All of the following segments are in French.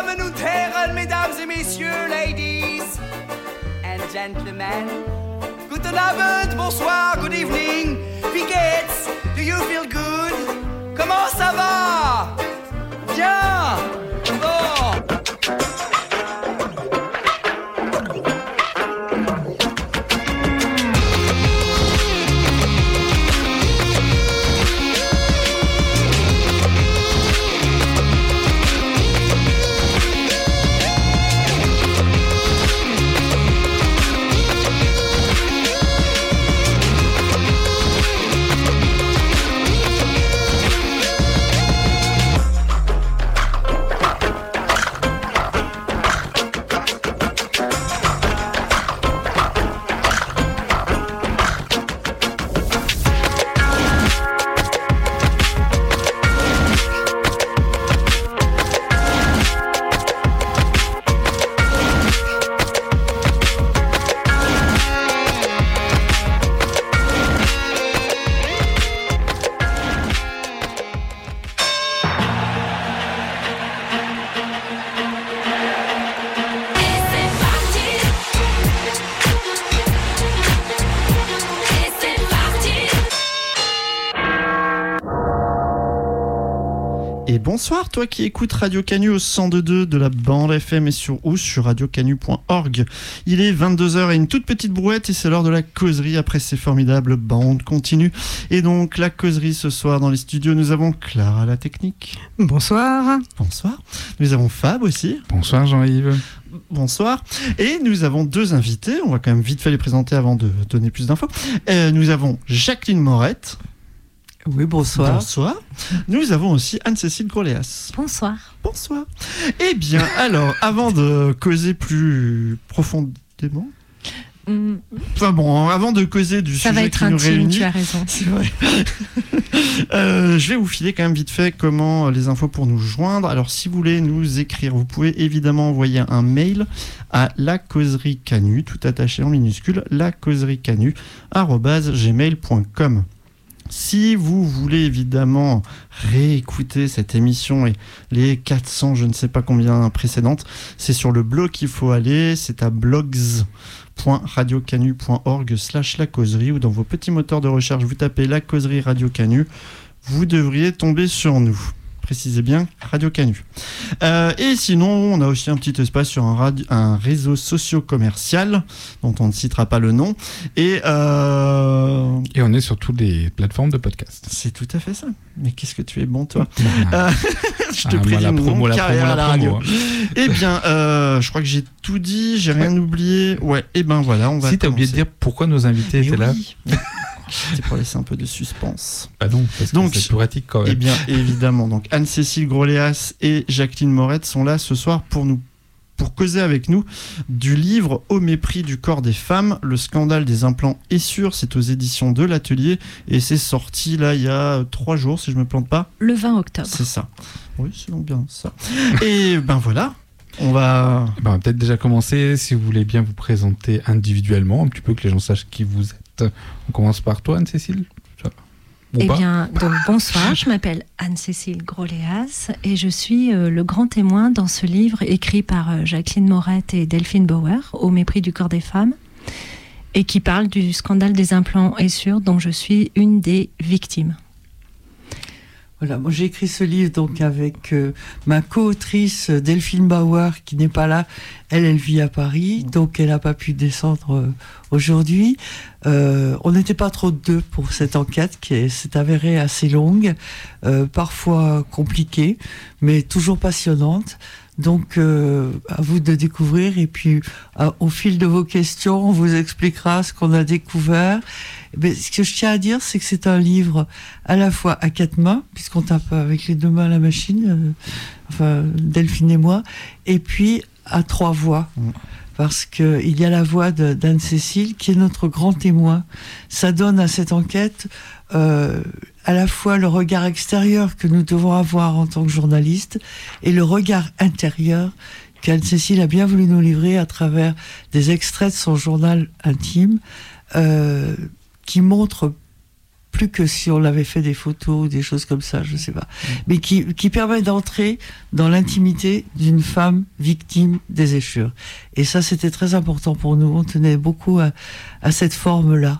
Damen und Herren, Mesdames et Messieurs, Ladies and Gentlemen. Guten Abend, bonsoir, good evening. Wie geht's? Do you feel good? Comment ça va? Bien. Bon. Bonsoir, toi qui écoutes Radio Canu au 102.2 de la bande FM et sur radiocanu.org. Il est 22h et une toute petite brouette et c'est l'heure de la causerie après ces formidables bandes continues. Et donc la causerie ce soir dans les studios, nous avons Clara à la technique. Bonsoir. Bonsoir. Nous avons Fab aussi. Bonsoir Jean-Yves. Bonsoir. Et nous avons deux invités, on va quand même vite fait les présenter avant de donner plus d'infos. Nous avons Jacqueline Morette. Oui, bonsoir. Bonsoir. Nous avons aussi Anne-Cécile Groléas. Bonsoir. Bonsoir. Eh bien, alors, avant de causer plus profondément... Enfin bon, avant de causer du ça sujet qui nous réunit... tu as raison. C'est vrai. Je vais vous filer quand même vite fait comment les infos pour nous joindre. Alors, si vous voulez nous écrire, vous pouvez évidemment envoyer un mail à lacauseriecanu, tout attaché en minuscule, lacauseriecanu@gmail.com. Si vous voulez évidemment réécouter cette émission et les 400, je ne sais pas combien précédentes, c'est sur le blog qu'il faut aller, c'est à blogs.radiocanu.org/lacauserie ou dans vos petits moteurs de recherche, vous tapez La Causerie Radio Canu, vous devriez tomber sur nous. Précisez bien Radio Canu. Et sinon, on a aussi un petit espace sur un réseau socio-commercial dont on ne citera pas le nom. Et on est sur toutes les plateformes de podcast. C'est tout à fait ça. Mais qu'est-ce que tu es bon, toi. Je te prie, la carrière à la radio. Eh bien, je crois que j'ai tout dit, j'ai rien oublié. Ouais, et ben voilà, on va Si, t'as oublié de dire pourquoi nos invités étaient là. C'était pour laisser un peu de suspense. Ah non, parce que c'est plus pratique quand même. Eh bien, évidemment. Donc, Anne-Cécile Groléas et Jacqueline Morette sont là ce soir pour causer avec nous du livre Au mépris du corps des femmes, le scandale des implants Essure. C'est aux éditions de l'Atelier et c'est sorti là il y a 3 jours, si je me plante pas. Le 20 octobre. C'est ça. Oui, c'est donc bien ça. Et ben voilà. On va peut-être déjà commencer, si vous voulez bien vous présenter individuellement, un petit peu que les gens sachent qui vous êtes. On commence par toi, Anne-Cécile. Bien, donc bonsoir, je m'appelle Anne-Cécile Groléas et je suis le grand témoin dans ce livre écrit par Jacqueline Morette et Delphine Bauer, Au mépris du corps des femmes, et qui parle du scandale des implants Essure dont je suis une des victimes. Voilà, moi j'ai écrit ce livre donc avec ma co-autrice Delphine Bauer qui n'est pas là. Elle vit à Paris, donc elle n'a pas pu descendre aujourd'hui. On n'était pas trop deux pour cette enquête qui s'est avérée assez longue, parfois compliquée, mais toujours passionnante. Donc, à vous de découvrir. Et puis, au fil de vos questions, on vous expliquera ce qu'on a découvert. Mais ce que je tiens à dire, c'est que c'est un livre à la fois à 4 mains, puisqu'on tape avec les 2 mains à la machine, enfin Delphine et moi, et puis à 3 voix. Parce qu'il y a la voix d'Anne-Cécile qui est notre grand témoin. Ça donne à cette enquête à la fois le regard extérieur que nous devons avoir en tant que journalistes et le regard intérieur qu'Anne-Cécile a bien voulu nous livrer à travers des extraits de son journal intime qui montrent plus que si on avait fait des photos ou des choses comme ça, je sais pas. Mais qui permet d'entrer dans l'intimité d'une femme victime des échures. Et ça, c'était très important pour nous. On tenait beaucoup à cette forme-là.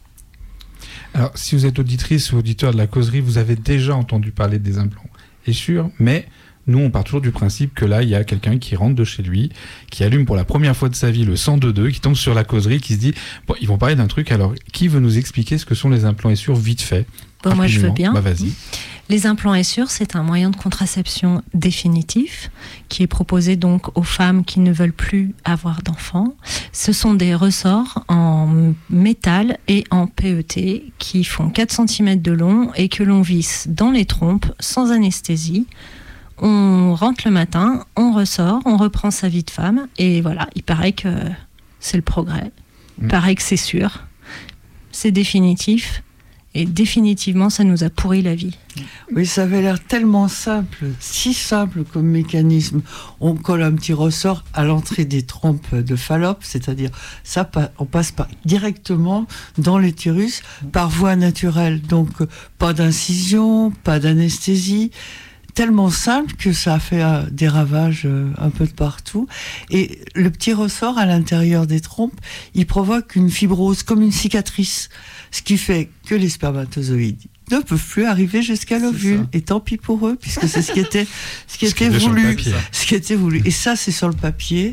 Alors, si vous êtes auditrice ou auditeur de la causerie, vous avez déjà entendu parler des implants échures, mais nous, on part toujours du principe que là, il y a quelqu'un qui rentre de chez lui, qui allume pour la première fois de sa vie le 102.2, qui tombe sur la causerie, qui se dit, bon, ils vont parler d'un truc, alors qui veut nous expliquer ce que sont les implants Essure vite fait? Bon, moi, je veux bien. Bah, vas-y. Les implants Essure, c'est un moyen de contraception définitif qui est proposé donc aux femmes qui ne veulent plus avoir d'enfants. Ce sont des ressorts en métal et en PET qui font 4 cm de long et que l'on visse dans les trompes sans anesthésie. On rentre le matin, on ressort, on reprend sa vie de femme et voilà, il paraît que c'est le progrès. Il paraît que c'est sûr, c'est définitif. Et définitivement, ça nous a pourri la vie. Oui, ça avait l'air tellement simple, si simple comme mécanisme. On colle un petit ressort à l'entrée des trompes de Fallope, c'est-à-dire ça, on passe directement dans l'utérus par voie naturelle. Donc, pas d'incision, pas d'anesthésie. Tellement simple que ça a fait des ravages un peu de partout. Et le petit ressort à l'intérieur des trompes, il provoque une fibrose comme une cicatrice. Ce qui fait que les spermatozoïdes ne peuvent plus arriver jusqu'à l'ovule. Et tant pis pour eux, puisque c'est ce qui était voulu. Ce qui était voulu. Et ça, c'est sur le papier.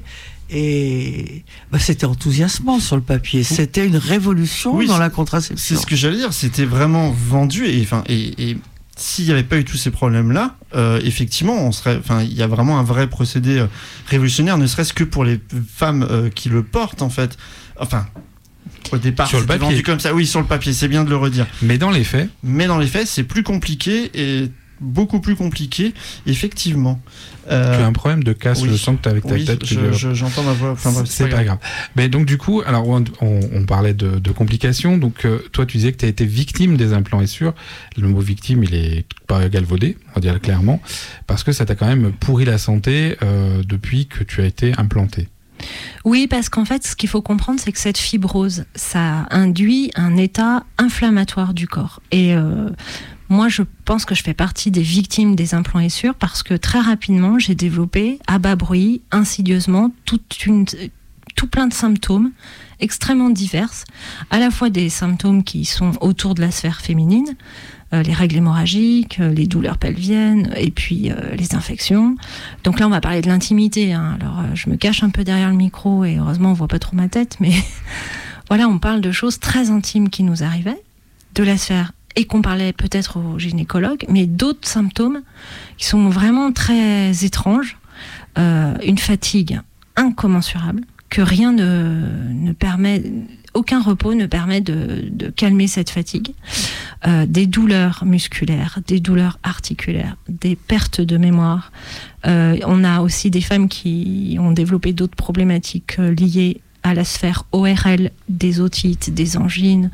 Et c'était enthousiasmant sur le papier. C'était une révolution dans la contraception. C'est ce que j'allais dire. C'était vraiment vendu. Et s'il n'y avait pas eu tous ces problèmes-là, effectivement, il y a vraiment un vrai procédé révolutionnaire, ne serait-ce que pour les femmes qui le portent, en fait. Enfin, au départ, c'était vendu comme ça. Oui, sur le papier, c'est bien de le redire. Mais dans les faits, c'est plus compliqué et beaucoup plus compliqué, effectivement. Tu as un problème de casse, je sens que tu as avec ta tête. J'entends ma voix. Enfin, bref, c'est pas grave. Mais donc du coup, alors on parlait de complications. Donc toi, tu disais que tu as été victime des implants Essure. Le mot victime, il est pas galvaudé, on va dire clairement, parce que ça t'a quand même pourri la santé depuis que tu as été implanté. Oui, parce qu'en fait, ce qu'il faut comprendre, c'est que cette fibrose, ça induit un état inflammatoire du corps. Et moi, je pense que je fais partie des victimes des implants Essure parce que très rapidement, j'ai développé, à bas bruit, insidieusement, tout plein de symptômes extrêmement divers, à la fois des symptômes qui sont autour de la sphère féminine, les règles hémorragiques, les douleurs pelviennes et puis les infections. Donc là, on va parler de l'intimité. Alors, je me cache un peu derrière le micro et heureusement, on voit pas trop ma tête, mais voilà, on parle de choses très intimes qui nous arrivaient, de la sphère et qu'on parlait peut-être au gynécologue, mais d'autres symptômes qui sont vraiment très étranges, une fatigue incommensurable, que rien ne permet, aucun repos ne permet de calmer cette fatigue, des douleurs musculaires, des douleurs articulaires, des pertes de mémoire. On a aussi des femmes qui ont développé d'autres problématiques liées à la sphère ORL, des otites, des angines,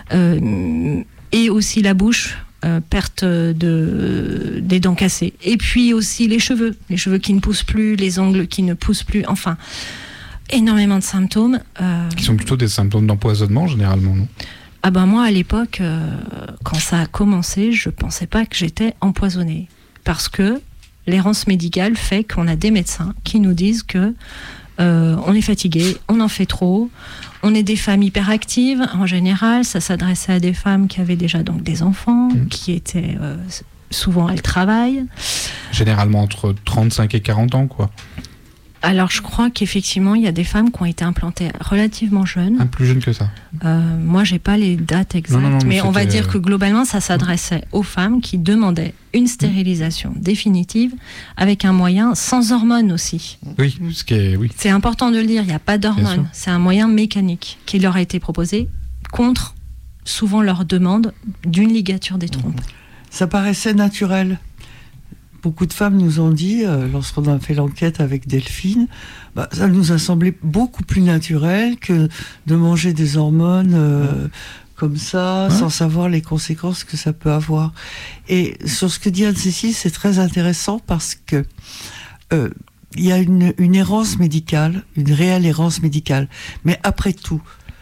et aussi la bouche, perte des dents cassées. Et puis aussi les cheveux qui ne poussent plus, les ongles qui ne poussent plus, enfin, énormément de symptômes. Qui sont plutôt des symptômes d'empoisonnement, généralement, non ? Ah ben moi, à l'époque, quand ça a commencé, je pensais pas que j'étais empoisonnée. Parce que l'errance médicale fait qu'on a des médecins qui nous disent que on est fatigué, on en fait trop, on est des femmes hyperactives. En général, ça s'adressait à des femmes qui avaient déjà donc des enfants, qui étaient souvent elles travaillent. Généralement entre 35 et 40 ans, quoi. Alors, je crois qu'effectivement, il y a des femmes qui ont été implantées relativement jeunes. Plus jeunes que ça. Moi, j'ai pas les dates exactes, non, mais on va dire que globalement, ça s'adressait aux femmes qui demandaient une stérilisation définitive avec un moyen sans hormones aussi. Oui, oui. C'est important de le dire, il n'y a pas d'hormones. C'est un moyen mécanique qui leur a été proposé contre, souvent, leur demande d'une ligature des trompes. Ça paraissait naturel. Beaucoup de femmes nous ont dit, lorsqu'on a fait l'enquête avec Delphine, ça nous a semblé beaucoup plus naturel que de manger des hormones comme ça, sans savoir les conséquences que ça peut avoir. Et sur ce que dit Anne-Cécile, c'est très intéressant parce que il y a une errance médicale, une réelle errance médicale. Mais après tout,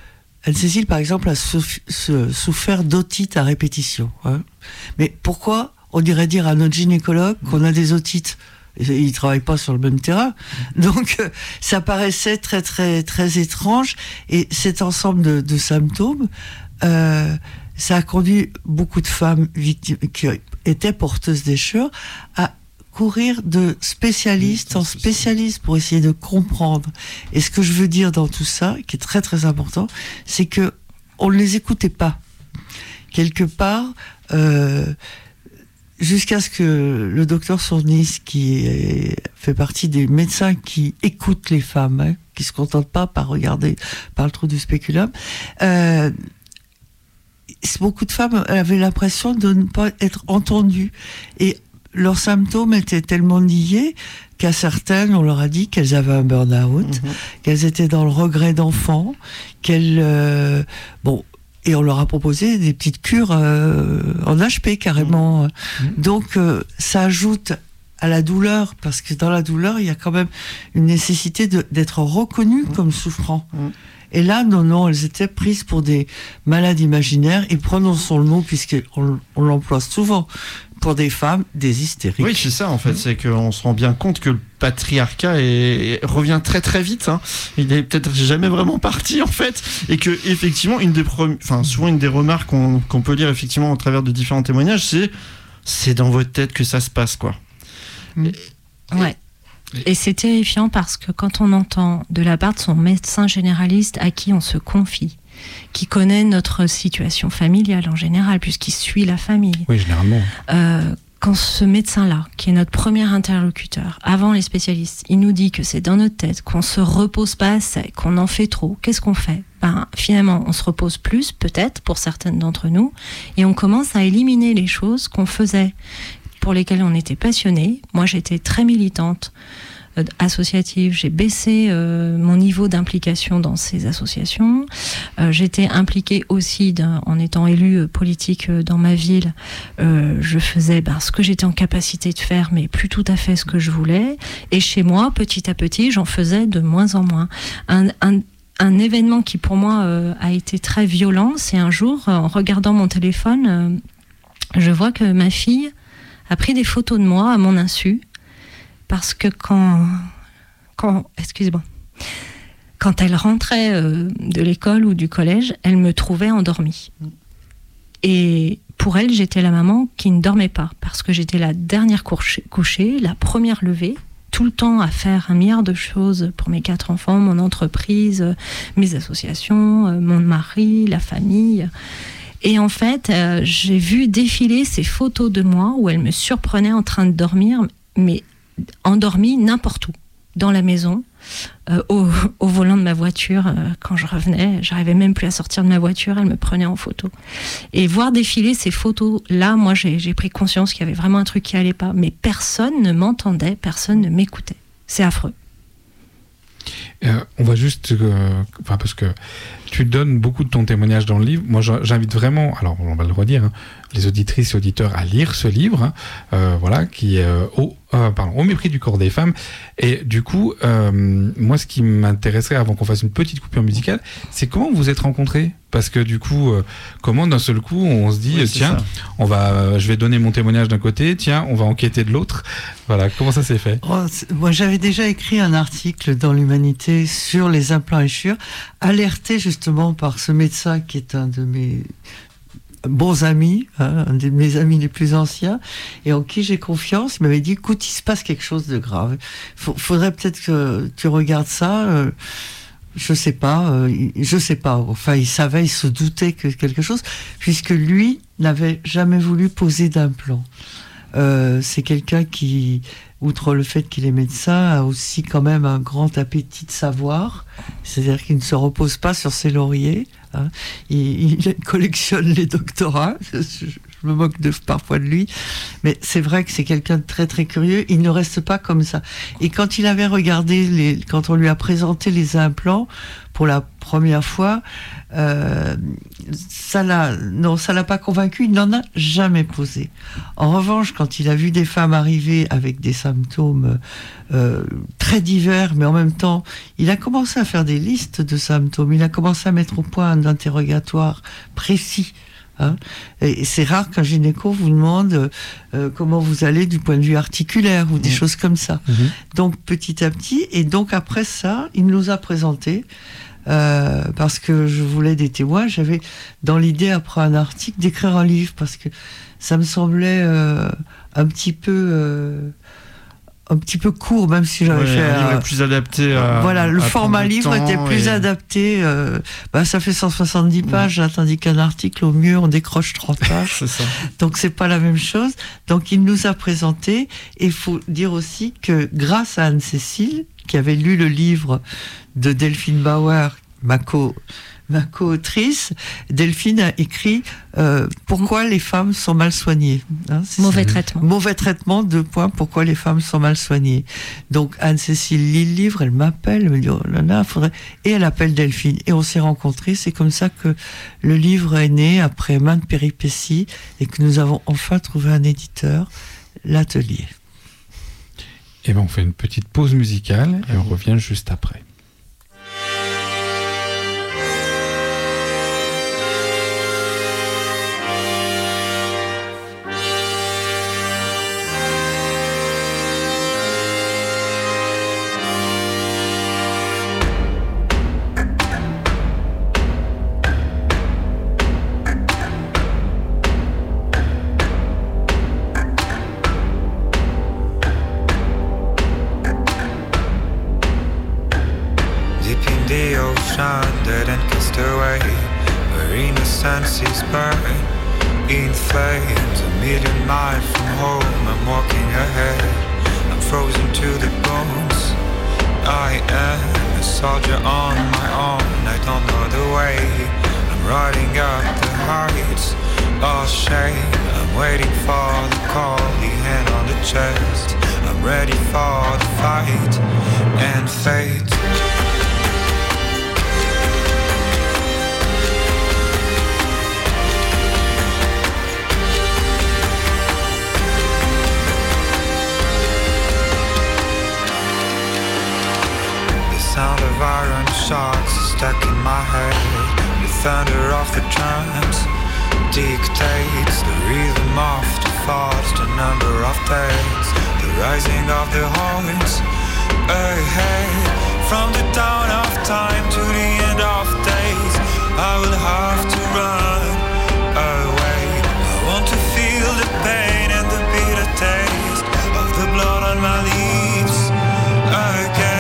Anne-Cécile, par exemple, a souffert d'otite à répétition. Hein. Mais pourquoi on irait dire à notre gynécologue qu'on a des otites ? Il ne travaille pas sur le même terrain. Donc, ça paraissait très, très, très étrange. Et cet ensemble de symptômes, ça a conduit beaucoup de femmes victimes qui étaient porteuses d'échures à courir de spécialiste en spécialiste pour essayer de comprendre. Et ce que je veux dire dans tout ça, qui est très très important, c'est que on ne les écoutait pas. Quelque part, jusqu'à ce que le docteur Sournis, qui fait partie des médecins qui écoutent les femmes, hein, qui se contentent pas par regarder par le trou du spéculum, beaucoup de femmes avaient l'impression de ne pas être entendues. Et leurs symptômes étaient tellement niés qu'à certaines, on leur a dit qu'elles avaient un burn-out, qu'elles étaient dans le regret d'enfant, et on leur a proposé des petites cures en HP carrément. Donc ça ajoute à la douleur, parce que dans la douleur, il y a quand même une nécessité d'être reconnues comme souffrant. Et là, non, elles étaient prises pour des malades imaginaires, et prononçons le mot, puisqu'on l'emploie souvent pour des femmes, des hystériques. Oui, c'est ça en fait, c'est qu'on se rend bien compte que le patriarcat revient très très vite. Hein. Il est peut-être jamais vraiment parti en fait, et que effectivement souvent une des remarques qu'on peut lire effectivement au travers de différents témoignages, c'est dans votre tête que ça se passe quoi. Ouais. Et c'est terrifiant parce que quand on entend de la part de son médecin généraliste à qui on se confie, qui connaît notre situation familiale en général, puisqu'il suit la famille. Oui, généralement. Quand ce médecin-là, qui est notre premier interlocuteur, avant les spécialistes, il nous dit que c'est dans notre tête, qu'on se repose pas assez, qu'on en fait trop, qu'est-ce qu'on fait ? Finalement, on se repose plus, peut-être, pour certaines d'entre nous, et on commence à éliminer les choses qu'on faisait, pour lesquelles on était passionné. Moi, j'étais très militante, associative. J'ai baissé mon niveau d'implication dans ces associations. J'étais impliquée aussi en étant élue politique dans ma ville. Je faisais ce que j'étais en capacité de faire, mais plus tout à fait ce que je voulais. Et chez moi, petit à petit, j'en faisais de moins en moins. Un événement qui, pour moi, a été très violent, c'est un jour, en regardant mon téléphone, je vois que ma fille a pris des photos de moi à mon insu, parce que quand elle rentrait de l'école ou du collège, elle me trouvait endormie. Et pour elle, j'étais la maman qui ne dormait pas, parce que j'étais la dernière couchée, la première levée, tout le temps à faire 1 milliard de choses pour mes 4 enfants, mon entreprise, mes associations, mon mari, la famille. Et en fait, j'ai vu défiler ces photos de moi où elle me surprenait en train de dormir, mais endormie n'importe où, dans la maison, au volant de ma voiture. Quand je revenais, j'arrivais même plus à sortir de ma voiture, elle me prenait en photo. Et voir défiler ces photos-là, moi j'ai pris conscience qu'il y avait vraiment un truc qui allait pas. Mais personne ne m'entendait, personne ne m'écoutait. C'est affreux. On va juste, parce que tu donnes beaucoup de ton témoignage dans le livre. Moi, j'invite vraiment, alors on va le redire, hein, les auditrices et auditeurs à lire ce livre, qui est au mépris du corps des femmes. Et du coup, moi, ce qui m'intéresserait avant qu'on fasse une petite coupure musicale, c'est comment vous vous êtes rencontrés. Parce que du coup, comment d'un seul coup, on se dit, tiens, je vais donner mon témoignage d'un côté, tiens, on va enquêter de l'autre. Voilà, comment ça s'est fait ? Moi, j'avais déjà écrit un article dans l'Humanité sur les implants échures, alerté justement par ce médecin qui est un de mes bons amis, un de mes amis les plus anciens, et en qui j'ai confiance. Il m'avait dit, écoute, il se passe quelque chose de grave. Faudrait peut-être que tu regardes ça. Je sais pas. Enfin, il savait, il se doutait que quelque chose, puisque lui n'avait jamais voulu poser d'implant. C'est quelqu'un qui, outre le fait qu'il est médecin, a aussi quand même un grand appétit de savoir. C'est-à-dire qu'il ne se repose pas sur ses lauriers. Hein. Il collectionne les doctorats. Je me moque parfois de lui. Mais c'est vrai que c'est quelqu'un de très très curieux. Il ne reste pas comme ça. Et quand il avait regardé, quand on lui a présenté les implants pour la première fois, ça l'a pas convaincu. Il n'en a jamais posé. En revanche, quand il a vu des femmes arriver avec des symptômes très divers, mais en même temps, il a commencé à faire des listes de symptômes. Il a commencé à mettre au point un interrogatoire précis. Hein, et c'est rare qu'un gynéco vous demande comment vous allez du point de vue articulaire ou des choses comme ça. Donc petit à petit, et donc après ça, il nous a présenté, parce que je voulais des témoins, j'avais dans l'idée après un article d'écrire un livre, parce que ça me semblait un petit peu court, même si j'avais fait un livre plus adapté à, voilà, le format livre était plus adapté. Ça fait 170 pages, tandis qu'un article, au mieux, on décroche 30 pages. C'est ça. Donc, c'est pas la même chose. Donc, il nous a présenté. Et il faut dire aussi que grâce à Anne-Cécile, qui avait lu le livre de Delphine Bauer, ma co-autrice, Delphine a écrit pourquoi les femmes sont mal soignées. Hein, mauvais traitement. Mauvais traitement, 2 points, pourquoi les femmes sont mal soignées. Donc Anne-Cécile lit le livre, elle m'appelle, elle me dit, oh là là, faudrait... Et elle appelle Delphine. Et on s'est rencontrés, c'est comme ça que le livre est né, après maintes péripéties, et que nous avons enfin trouvé un éditeur, l'Atelier. Et ben on fait une petite pause musicale, et on revient juste après. In flames, a million miles from home, I'm walking ahead, I'm frozen to the bones. I am a soldier on my own, I don't know the way, I'm riding up the heights, all shame, I'm waiting for the call, the hand on the chest, I'm ready for the fight and fate. Sound of iron shots stuck in my head. The thunder of the drums dictates the rhythm of the thoughts, the number of days, the rising of the horns ahead. From the dawn of time to the end of days, I will have to run away. I want to feel the pain and the bitter taste of the blood on my lips again.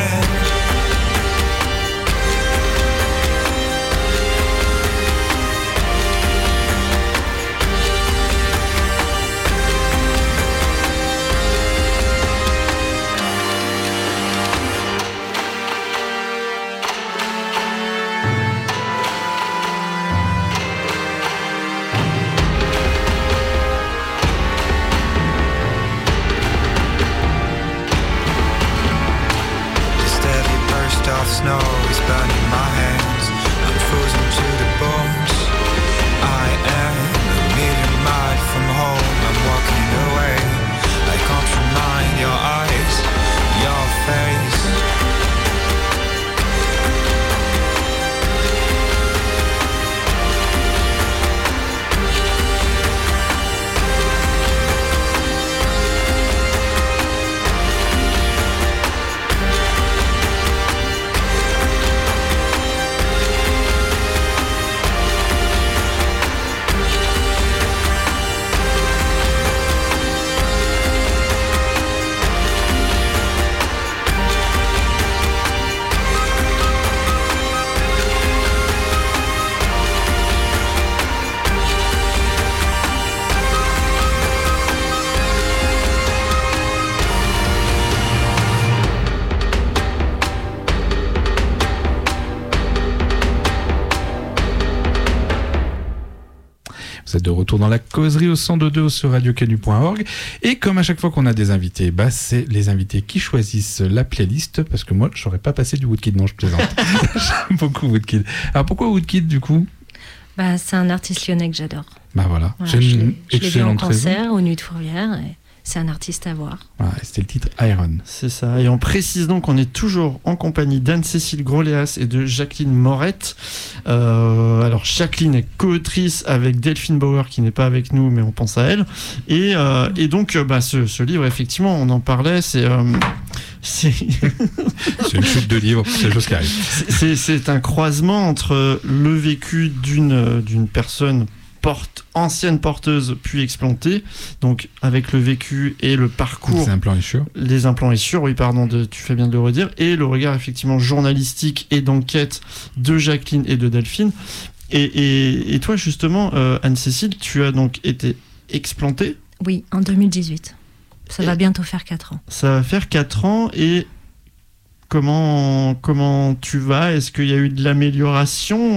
Vous êtes de retour dans la causerie au 102.2 sur radiocanu.org. Et comme à chaque fois qu'on a des invités, c'est les invités qui choisissent la playlist, parce que moi, je n'aurais pas passé du Woodkid. Non, je plaisante. J'aime beaucoup Woodkid. Alors pourquoi Woodkid du coup ? C'est un artiste lyonnais que j'adore. Voilà. Je l'ai vu en concert au Nuit de Fourvière. Et c'est un artiste à voir. C'était le titre Iron. C'est ça. Et on précise donc qu'on est toujours en compagnie d'Anne-Cécile Groléas et de Jacqueline Morette. Alors Jacqueline est co-autrice avec Delphine Bauer qui n'est pas avec nous, mais on pense à elle. Et donc ce livre, effectivement, on en parlait. C'est une chute de livre, c'est des choses qui arrivent. C'est un croisement entre le vécu d'une personne ancienne porteuse puis explantée, donc avec le vécu et le parcours. Les implants essures, oui, pardon, tu fais bien de le redire, et le regard effectivement journalistique et d'enquête de Jacqueline et de Delphine. Et toi, justement, Anne-Cécile, tu as donc été explantée ? Oui, en 2018. Ça va bientôt faire 4 ans. Ça va faire 4 ans, et comment tu vas ? Est-ce qu'il y a eu de l'amélioration ?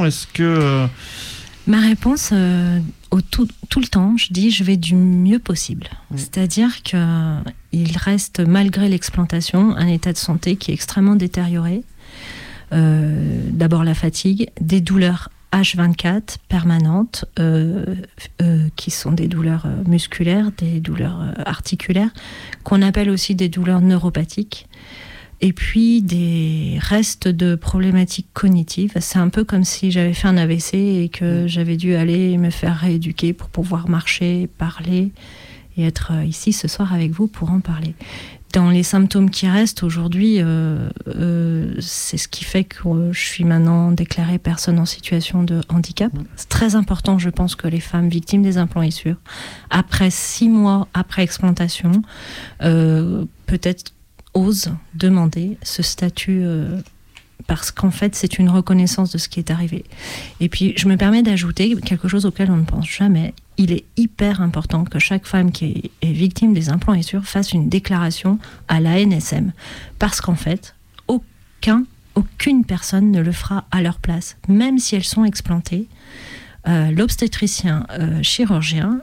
Est-ce que... Ma réponse, tout le temps, je dis je vais du mieux possible. C'est-à-dire qu'il reste, malgré l'explantation, un état de santé qui est extrêmement détérioré. D'abord la fatigue, des douleurs H24 permanentes, qui sont des douleurs musculaires, des douleurs articulaires, qu'on appelle aussi des douleurs neuropathiques. Et puis des restes de problématiques cognitives. C'est un peu comme si j'avais fait un AVC et que j'avais dû aller me faire rééduquer pour pouvoir marcher, parler et être ici ce soir avec vous pour en parler. Dans les symptômes qui restent aujourd'hui, c'est ce qui fait que je suis maintenant déclarée personne en situation de handicap. C'est très important, je pense, que les femmes victimes des implants essures, après 6 mois après explantation, peut-être osent demander ce statut parce qu'en fait c'est une reconnaissance de ce qui est arrivé. Et puis je me permets d'ajouter quelque chose auquel on ne pense jamais. Il est hyper important que chaque femme qui est victime des implants essures fasse une déclaration à l'ANSM, parce qu'en fait aucune personne ne le fera à leur place, même si elles sont explantées. L'obstétricienne chirurgienne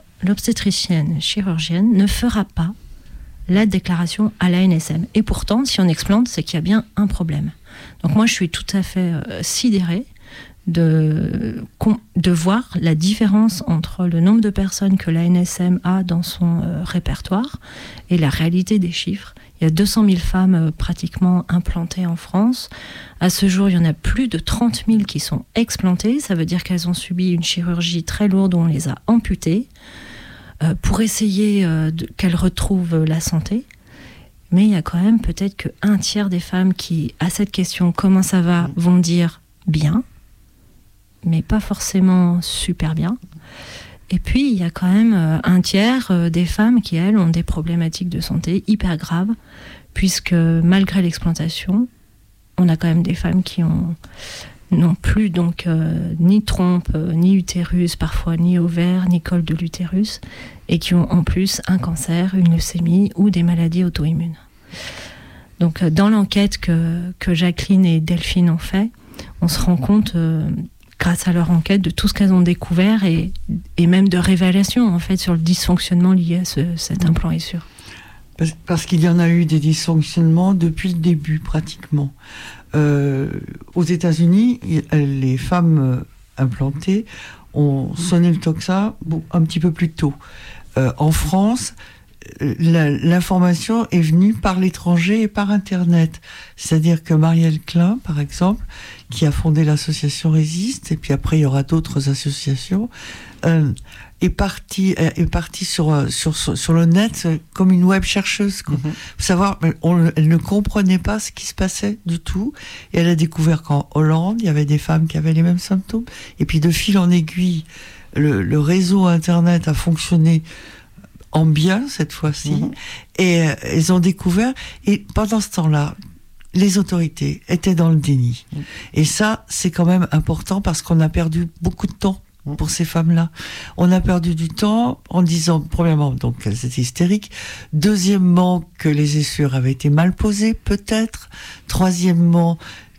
ne fera pas la déclaration à l'ANSM. Et pourtant, si on explante, c'est qu'il y a bien un problème. Donc moi, je suis tout à fait sidérée de voir la différence entre le nombre de personnes que l'ANSM a dans son répertoire et la réalité des chiffres. Il y a 200 000 femmes pratiquement implantées en France. À ce jour, il y en a plus de 30 000 qui sont explantées. Ça veut dire qu'elles ont subi une chirurgie très lourde où on les a amputées. Pour essayer qu'elles retrouvent la santé. Mais il y a quand même peut-être qu'un tiers des femmes qui, à cette question « comment ça va ?», vont dire « bien », mais pas forcément super bien. Et puis, il y a quand même un tiers des femmes qui, elles, ont des problématiques de santé hyper graves, puisque malgré l'explantation, on a quand même des femmes qui n'ont plus donc ni trompe, ni utérus, parfois ni ovaire, ni col de l'utérus, et qui ont en plus un cancer, une leucémie ou des maladies auto-immunes. Donc dans l'enquête que Jacqueline et Delphine ont fait, on se rend compte, grâce à leur enquête, de tout ce qu'elles ont découvert et même de révélations en fait sur le dysfonctionnement lié à cet implant essure. Parce qu'il y en a eu des dysfonctionnements depuis le début, pratiquement. Aux États-Unis, les femmes implantées ont sonné le tocsin un petit peu plus tôt. En France, l'information est venue par l'étranger et par Internet. C'est-à-dire que Marielle Klein, par exemple, qui a fondé l'association Résiste, et puis après il y aura d'autres associations, est partie sur le net comme une web chercheuse. Faut savoir, elle ne comprenait pas ce qui se passait du tout, et elle a découvert qu'en Hollande, il y avait des femmes qui avaient les mêmes symptômes, et puis de fil en aiguille, le réseau Internet a fonctionné en bien cette fois-ci, et elles ont découvert, et pendant ce temps-là, les autorités étaient dans le déni. Et ça, c'est quand même important parce qu'on a perdu beaucoup de temps pour ces femmes-là. On a perdu du temps en disant, premièrement, donc qu'elles étaient hystériques. Deuxièmement, que les essures avaient été mal posées, peut-être. Troisièmement,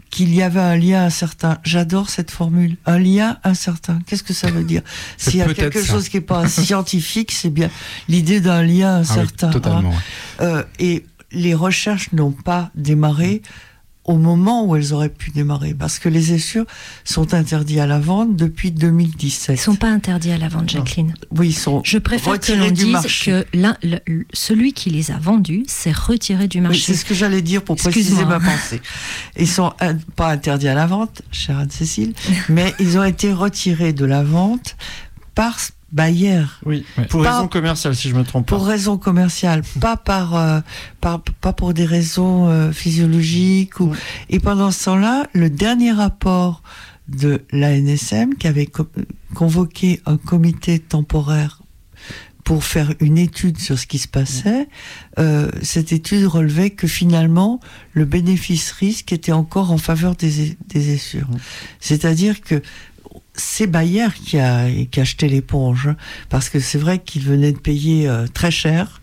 qu'il y avait un lien incertain. J'adore cette formule. Un lien incertain. Qu'est-ce que ça veut dire? S'il y a quelque chose qui n'est pas scientifique, c'est bien l'idée d'un lien incertain. Ah oui, totalement. Et les recherches n'ont pas démarré au moment où elles auraient pu démarrer, parce que les essurs sont interdits à la vente depuis 2017. Ils ne sont pas interdits à la vente, Jacqueline. Oui, ils sont. Je préfère que l'on dise que celui qui les a vendus s'est retiré du marché. Oui, c'est ce que j'allais dire pour préciser ma pensée. Ils sont pas interdits à la vente, chère Anne-Cécile, mais ils ont été retirés de la vente par Bayer. Oui, pour raison commerciale, si je me trompe pas. Pour raison commerciale, pas pas pour des raisons physiologiques. Et pendant ce temps-là, le dernier rapport de l'ANSM, qui avait convoqué un comité temporaire pour faire une étude sur ce qui se passait, cette étude relevait que finalement, le bénéfice-risque était encore en faveur des essurs. C'est-à-dire que c'est Bayer qui a acheté l'éponge, parce que c'est vrai qu'ils venaient de payer très cher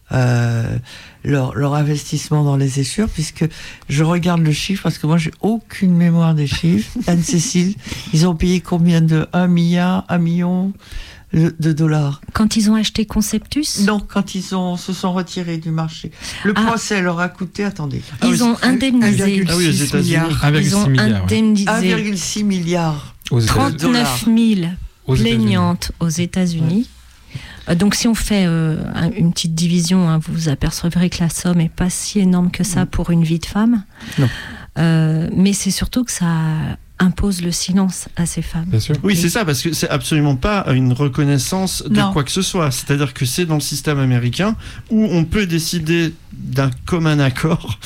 leur investissement dans les essurs, puisque je regarde le chiffre, parce que moi j'ai aucune mémoire des chiffres. Anne-Cécile, ils ont payé combien de 1 million de dollars. Quand ils ont acheté Conceptus? Non, quand se sont retirés du marché. Le procès leur a coûté, attendez. Ils ont indemnisé. 1,6 milliard. Ils ont indemnisé 1,6 milliard. 39 000 plaignantes aux États-Unis. Donc si on fait une petite division, vous vous apercevrez que la somme n'est pas si énorme que ça pour une vie de femme. Non. Mais c'est surtout que ça impose le silence à ces femmes. Bien sûr. Oui, c'est ça, parce que c'est absolument pas une reconnaissance de quoi que ce soit. C'est-à-dire que c'est dans le système américain où on peut décider d'un commun accord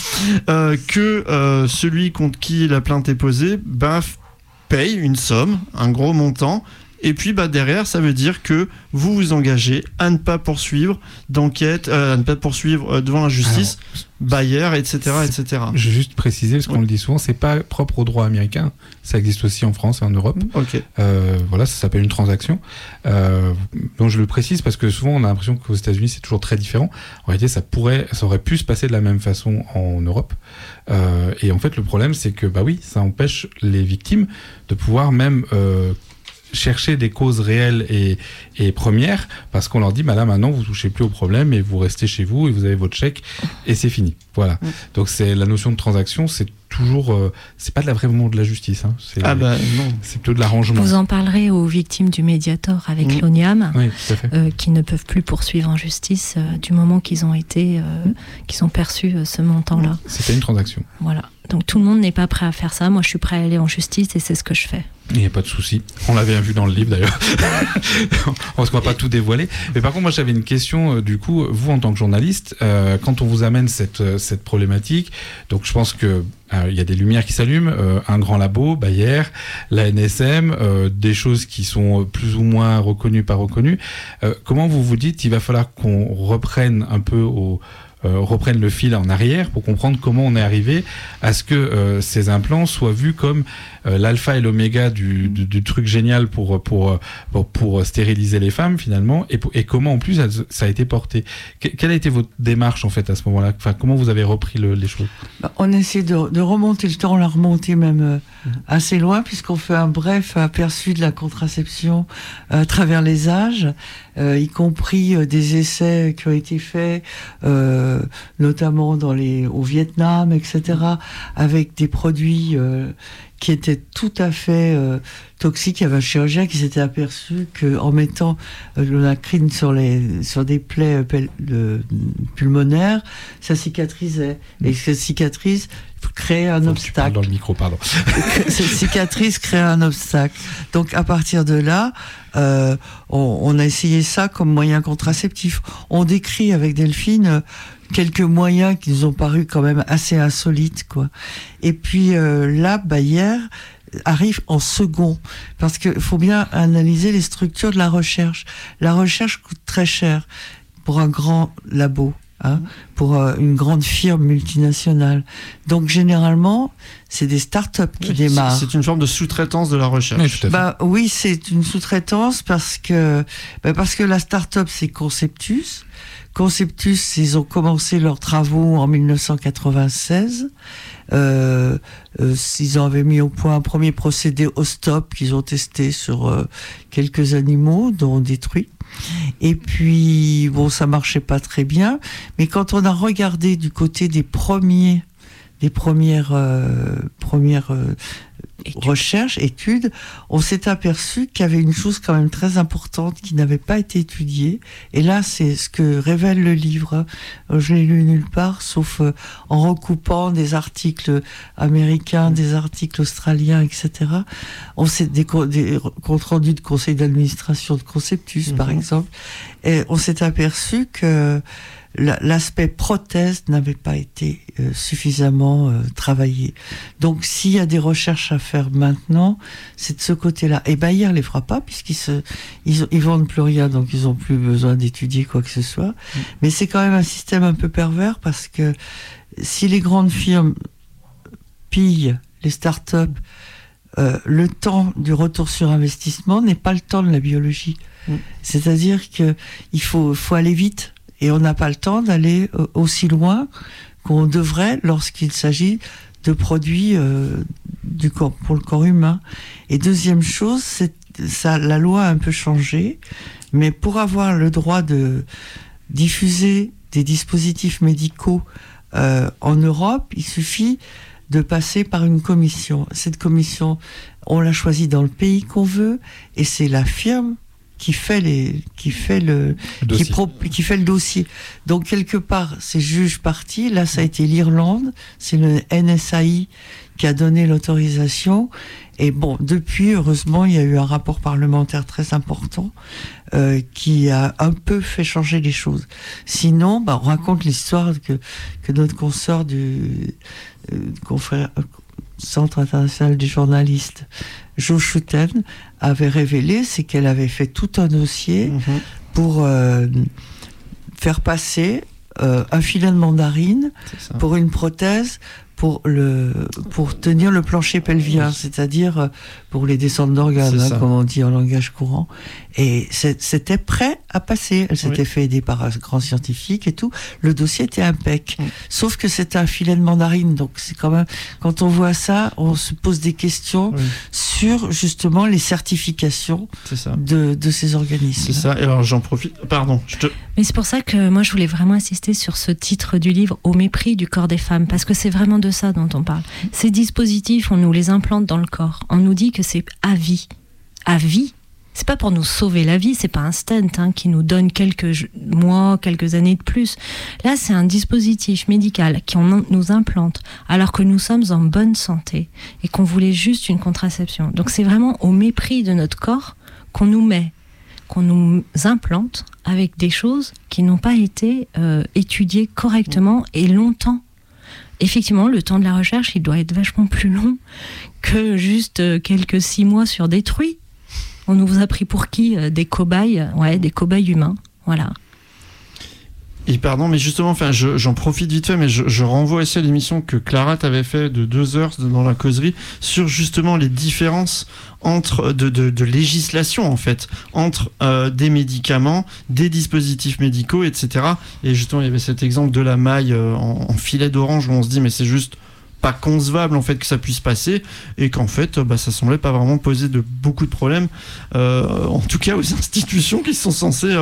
que celui contre qui la plainte est posée paye une somme, un gros montant, et puis derrière, ça veut dire que vous vous engagez à ne pas poursuivre d'enquête, à ne pas poursuivre devant la justice, Bayer, etc., etc. Je vais juste préciser, parce qu'on le dit souvent, c'est pas propre au droit américain, ça existe aussi en France et en Europe. Okay. Voilà, ça s'appelle une transaction. Donc je le précise parce que souvent on a l'impression qu'aux États-Unis c'est toujours très différent. En réalité, ça aurait pu se passer de la même façon en Europe. Et en fait, le problème, c'est que ça empêche les victimes de pouvoir même chercher des causes réelles et premières, parce qu'on leur dit là maintenant vous touchez plus au problème et vous restez chez vous et vous avez votre chèque et c'est fini. Voilà. Donc c'est la notion de transaction, c'est toujours c'est pas vraiment de la justice, hein. Non. C'est plutôt de l'arrangement. Vous en parlerez aux victimes du Mediator avec l'ONIAM, oui, tout à fait. qui ne peuvent plus poursuivre en justice du moment qu'ils ont perçu ce montant-là. C'était une transaction. Voilà. Donc tout le monde n'est pas prêt à faire ça. Moi, je suis prêt à aller en justice et c'est ce que je fais. Il n'y a pas de souci. On l'avait vu dans le livre d'ailleurs. On ne va pas tout dévoiler. Mais par contre, moi j'avais une question. Du coup, vous en tant que journaliste, quand on vous amène cette problématique, donc je pense que il y a des lumières qui s'allument, un grand labo, Bayer, la NSM, des choses qui sont plus ou moins reconnues, pas reconnues. Comment vous vous dites, il va falloir qu'on reprenne un peu reprenne le fil en arrière pour comprendre comment on est arrivé à ce que ces implants soient vus comme l'alpha et l'oméga du truc génial pour stériliser les femmes finalement, et comment en plus ça a été porté. Quelle a été votre démarche en fait à ce moment-là? Enfin, comment vous avez repris les choses? On essaie de remonter le temps, on l'a remonté même assez loin, puisqu'on fait un bref aperçu de la contraception à travers les âges, y compris des essais qui ont été faits notamment au Vietnam, etc., avec des produits qui étaient tout à fait toxiques. Il y avait un chirurgien qui s'était aperçu qu'en mettant l'onacrine sur des plaies pulmonaires, ça cicatrisait. Et cette cicatrice créait un obstacle. Dans le micro, pardon. Cette cicatrice créait un obstacle. Donc à partir de là, on a essayé ça comme moyen contraceptif. On décrit avec Delphine quelques moyens qui nous ont paru quand même assez insolites, quoi. Et puis là, Bayer arrive en second, parce qu'il faut bien analyser les structures de la recherche. La recherche coûte très cher pour un grand labo, pour une grande firme multinationale. Donc généralement, c'est des startups qui démarrent. C'est une forme de sous-traitance de la recherche. Oui, tout à fait. Oui, c'est une sous-traitance parce que la startup, c'est Conceptus. Conceptus, ils ont commencé leurs travaux en 1996. Ils avaient mis au point un premier procédé au stop qu'ils ont testé sur quelques animaux, dont détruits. Et puis, bon, ça marchait pas très bien. Mais quand on a regardé du côté des premières recherches, études, on s'est aperçu qu'il y avait une chose quand même très importante qui n'avait pas été étudiée. Et là, c'est ce que révèle le livre. Je l'ai lu nulle part, sauf en recoupant des articles américains, des articles australiens, etc. On s'est des comptes rendus de conseil d'administration de Conceptus, par exemple. Et on s'est aperçu que l'aspect prothèse n'avait pas été suffisamment travaillé. Donc, s'il y a des recherches à faire maintenant, c'est de ce côté-là. Et Bayer les fera pas, puisqu'ils vendent plus rien, donc ils ont plus besoin d'étudier quoi que ce soit. Mais c'est quand même un système un peu pervers, parce que si les grandes firmes pillent les startups, le temps du retour sur investissement n'est pas le temps de la biologie. C'est-à-dire que il faut aller vite. Et on n'a pas le temps d'aller aussi loin qu'on devrait lorsqu'il s'agit de produits pour le corps humain. Et deuxième chose, la loi a un peu changé, mais pour avoir le droit de diffuser des dispositifs médicaux en Europe, il suffit de passer par une commission. Cette commission, on l'a choisie dans le pays qu'on veut, et c'est la firme qui fait le dossier. Donc quelque part, c'est juge parti. Là, ça a été l'Irlande, c'est le NSAI qui a donné l'autorisation. Et bon, depuis, heureusement, il y a eu un rapport parlementaire très important qui a un peu fait changer les choses. Sinon, on raconte l'histoire que notre consort du Centre international des journalistes, Jo Schouten, avait révélé, c'est qu'elle avait fait tout un dossier pour faire passer un filet de mandarine pour une prothèse pour tenir le plancher pelvien, c'est-à-dire pour les descentes d'organes, comme on dit en langage courant. Et c'était prêt à passer. Elle s'était fait aider par un grand scientifique et tout. Le dossier était impec. Sauf que c'était un filet de mandarine. Donc c'est quand même, quand on voit ça, on se pose des questions sur justement les certifications de ces organismes. C'est ça. Et alors j'en profite. Pardon. Mais c'est pour ça que moi je voulais vraiment insister sur ce titre du livre, Au mépris du corps des femmes, parce que c'est vraiment de ça dont on parle. Ces dispositifs, on nous les implante dans le corps. On nous dit que c'est à vie. À vie. C'est pas pour nous sauver la vie, c'est pas un stent qui nous donne quelques mois, quelques années de plus. Là, c'est un dispositif médical qu'on nous implante alors que nous sommes en bonne santé et qu'on voulait juste une contraception. Donc c'est vraiment au mépris de notre corps qu'on nous implante avec des choses qui n'ont pas été étudiées correctement et longtemps. Effectivement, le temps de la recherche, il doit être vachement plus long que juste quelques 6 mois sur des truies. On nous a pris pour qui ? Des cobayes, des cobayes humains, voilà. Et pardon, mais justement, j'en profite vite fait, mais je renvoie aussi à l'émission que Clara t'avait fait de 2 heures dans la causerie sur justement les différences entre de législation en fait, entre des médicaments, des dispositifs médicaux, etc. Et justement, il y avait cet exemple de la maille en filet d'orange où on se dit mais c'est juste pas concevable en fait que ça puisse passer, et qu'en fait ça semblait pas vraiment poser de beaucoup de problèmes, en tout cas aux institutions qui sont censées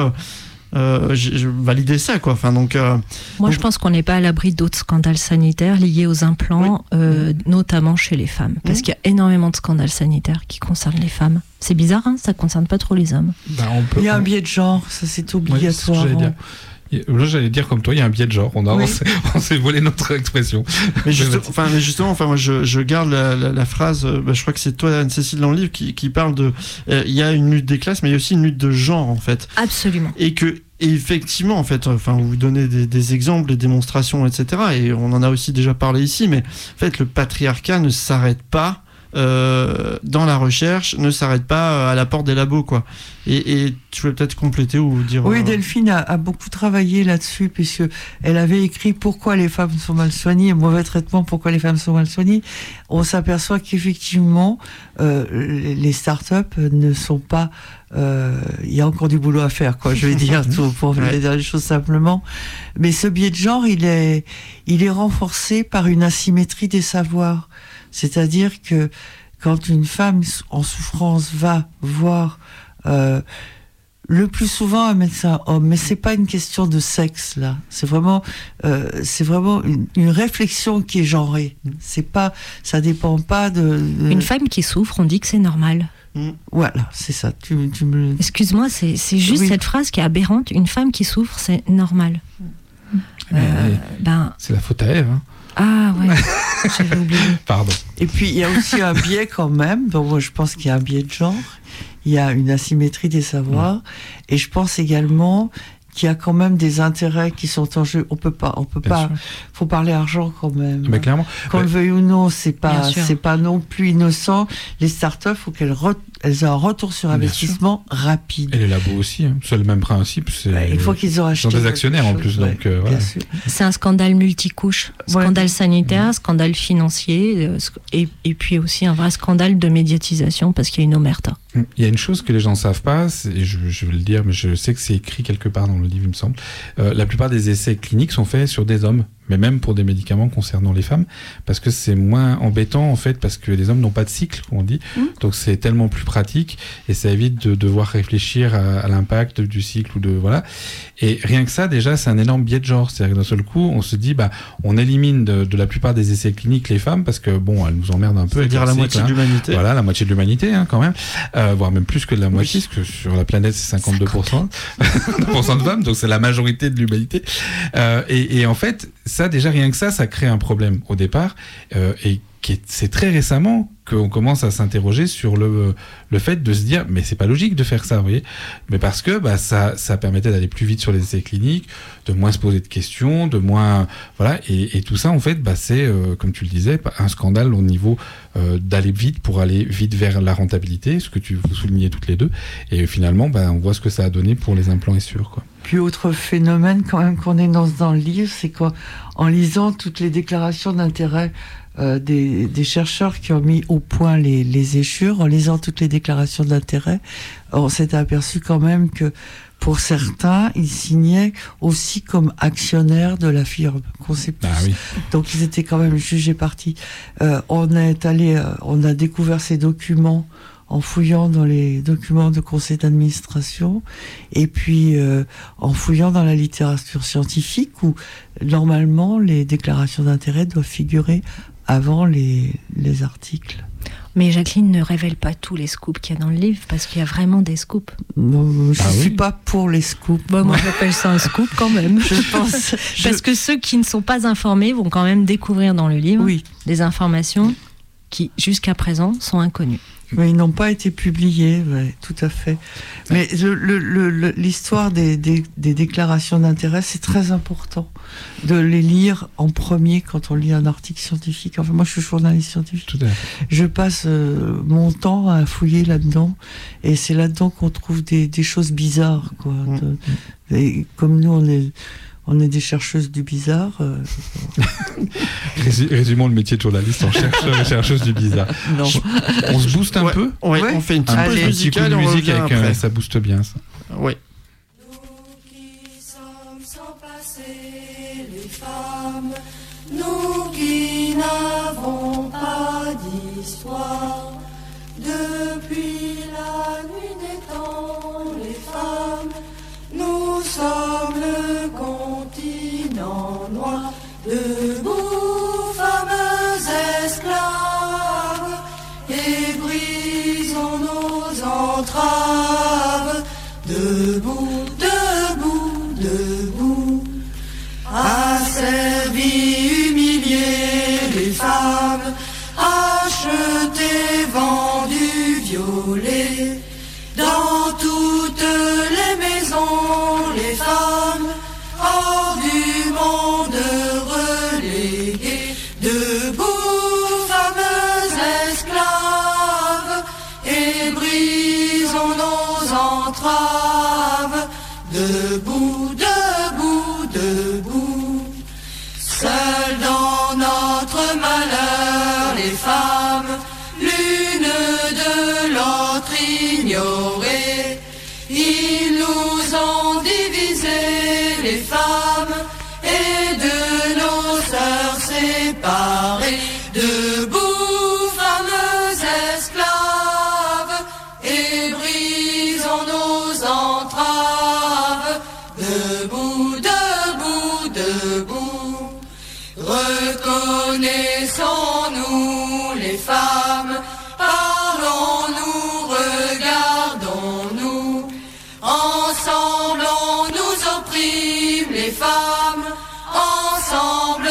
valider ça quoi. Je pense qu'on n'est pas à l'abri d'autres scandales sanitaires liés aux implants, notamment chez les femmes, parce qu'il y a énormément de scandales sanitaires qui concernent les femmes. C'est bizarre, ça concerne pas trop les hommes. Il y a un biais de genre, ça c'est obligatoire. Là, j'allais dire comme toi, il y a un biais de genre. On s'est volé notre expression. Mais justement, moi, je garde la phrase. Je crois que c'est toi, Anne-Cécile, dans le livre, qui parle de. Il y a une lutte des classes, mais il y a aussi une lutte de genre, en fait. Absolument. Et effectivement, en fait, vous donnez des exemples, des démonstrations, etc. Et on en a aussi déjà parlé ici. Mais en fait, le patriarcat ne s'arrête pas dans la recherche ne s'arrête pas à la porte des labos, quoi. Et tu veux peut-être compléter ou dire... Oui, Delphine a beaucoup travaillé là-dessus, puisque elle avait écrit Pourquoi les femmes sont mal soignées, mauvais traitement, pourquoi les femmes sont mal soignées. On s'aperçoit qu'effectivement, les startups ne sont pas... il y a encore du boulot à faire, quoi, je vais dire, tout, pour dire les choses simplement. Mais ce biais de genre, il est renforcé par une asymétrie des savoirs. C'est-à-dire que quand une femme en souffrance va voir le plus souvent un médecin homme, mais c'est pas une question de sexe là, c'est vraiment une réflexion qui est genrée. Ça dépend pas de... Une femme qui souffre, on dit que c'est normal. Voilà, c'est ça. Excuse-moi, c'est juste cette phrase qui est aberrante. Une femme qui souffre, c'est normal. C'est la faute à Ève. Hein. Ah ouais, j'avais oublié. Pardon. Et puis il y a aussi un biais quand même. Donc moi je pense qu'il y a un biais de genre. Il y a une asymétrie des savoirs. Et je pense également qu'il y a quand même des intérêts qui sont en jeu. On peut pas. Faut parler argent quand même. Mais clairement. Qu'on le veuille ou non, c'est pas non plus innocent. Les startups, faut qu'elles aient un retour sur investissement rapide. Et les labos aussi. Hein. C'est le même principe. Il faut qu'ils aient acheté. Ils sont des actionnaires en plus. Donc, voilà. C'est un scandale multicouche. Scandale sanitaire, scandale financier, et puis aussi un vrai scandale de médiatisation parce qu'il y a une omerta. Il y a une chose que les gens ne savent pas, et je vais le dire, mais je sais que c'est écrit quelque part dans le livre, il me semble. La plupart des essais cliniques sont faits sur des hommes, mais même pour des médicaments concernant les femmes, parce que c'est moins embêtant en fait, parce que les hommes n'ont pas de cycle, comme on dit, donc c'est tellement plus pratique, et ça évite de devoir réfléchir à l'impact du cycle ou de voilà. Et rien que ça, déjà, c'est un énorme biais de genre, c'est-à-dire que d'un seul coup, on se dit, on élimine de la plupart des essais cliniques les femmes, parce que bon, elles nous emmerdent un peu. C'est-à-dire la moitié de l'humanité. Voilà, la moitié de l'humanité, hein, quand même. Voire même plus que de la moitié, parce que sur la planète, c'est 52%, 52% de femmes, donc c'est la majorité de l'humanité. Et en fait, ça, déjà, rien que ça crée un problème au départ, et c'est très récemment qu'on commence à s'interroger sur le fait de se dire mais c'est pas logique de faire ça, vous voyez, mais parce que ça permettait d'aller plus vite sur les essais cliniques, de moins se poser de questions, de moins voilà, et tout ça en fait c'est comme tu le disais un scandale au niveau d'aller vite pour aller vite vers la rentabilité, ce que vous soulignez toutes les deux, et finalement on voit ce que ça a donné pour les implants Essure, quoi. Puis autre phénomène quand même qu'on énonce dans le livre, c'est qu'en lisant toutes les déclarations d'intérêt des chercheurs qui ont mis au point les échures, en lisant toutes les déclarations d'intérêt, on s'est aperçu quand même que pour certains, ils signaient aussi comme actionnaires de la firme Conceptus. Oui. Donc ils étaient quand même jugés partis. On a découvert ces documents en fouillant dans les documents de conseil d'administration, et puis en fouillant dans la littérature scientifique où normalement les déclarations d'intérêt doivent figurer avant les articles. Mais Jacqueline ne révèle pas tous les scoops qu'il y a dans le livre, parce qu'il y a vraiment des scoops. Non, je ne suis pas pour les scoops. Moi, j'appelle ça un scoop quand même. Je pense. Parce que ceux qui ne sont pas informés vont quand même découvrir dans le livre des informations qui, jusqu'à présent, sont inconnues. Mais ils n'ont pas été publiés, tout à fait. Mais l'histoire des déclarations d'intérêt, c'est très important de les lire en premier quand on lit un article scientifique. Enfin, moi, je suis journaliste scientifique. Tout à fait. Je passe mon temps à fouiller là-dedans, et c'est là-dedans qu'on trouve des choses bizarres, quoi. Et comme nous, on est des chercheuses du bizarre. Résumons le métier de journaliste en chercheur et chercheuse du bizarre. Non. On se booste un peu. Ouais, on fait une petite pause musicale. Un petit coup de musique avec ça booste bien, ça. Oui. Nous qui sommes sans passé, les femmes, nous qui n'avons pas d'histoire, depuis la nuit des temps, les femmes, nous sommes le continent noir, debout, fameux esclaves, et brisons nos entraves, debout, debout, debout, asservis, humiliés, les femmes, achetées, vendues, violées, dans toutes les maisons, les femmes, hors du monde reléguées, debout, fameux esclaves. entraves. Debout, debout, debout. Seules dans notre malheur, les femmes, l'une de l'autre ignorées. Ils nous ont divisés, les femmes, et de nos sœurs séparées. Debout, fameux esclaves, et brisons nos entraves. Debout, debout, debout. Reconnaissons-nous, les femmes, parlons-nous, regardons-nous. Ensemble on nous opprime, les femmes, ensemble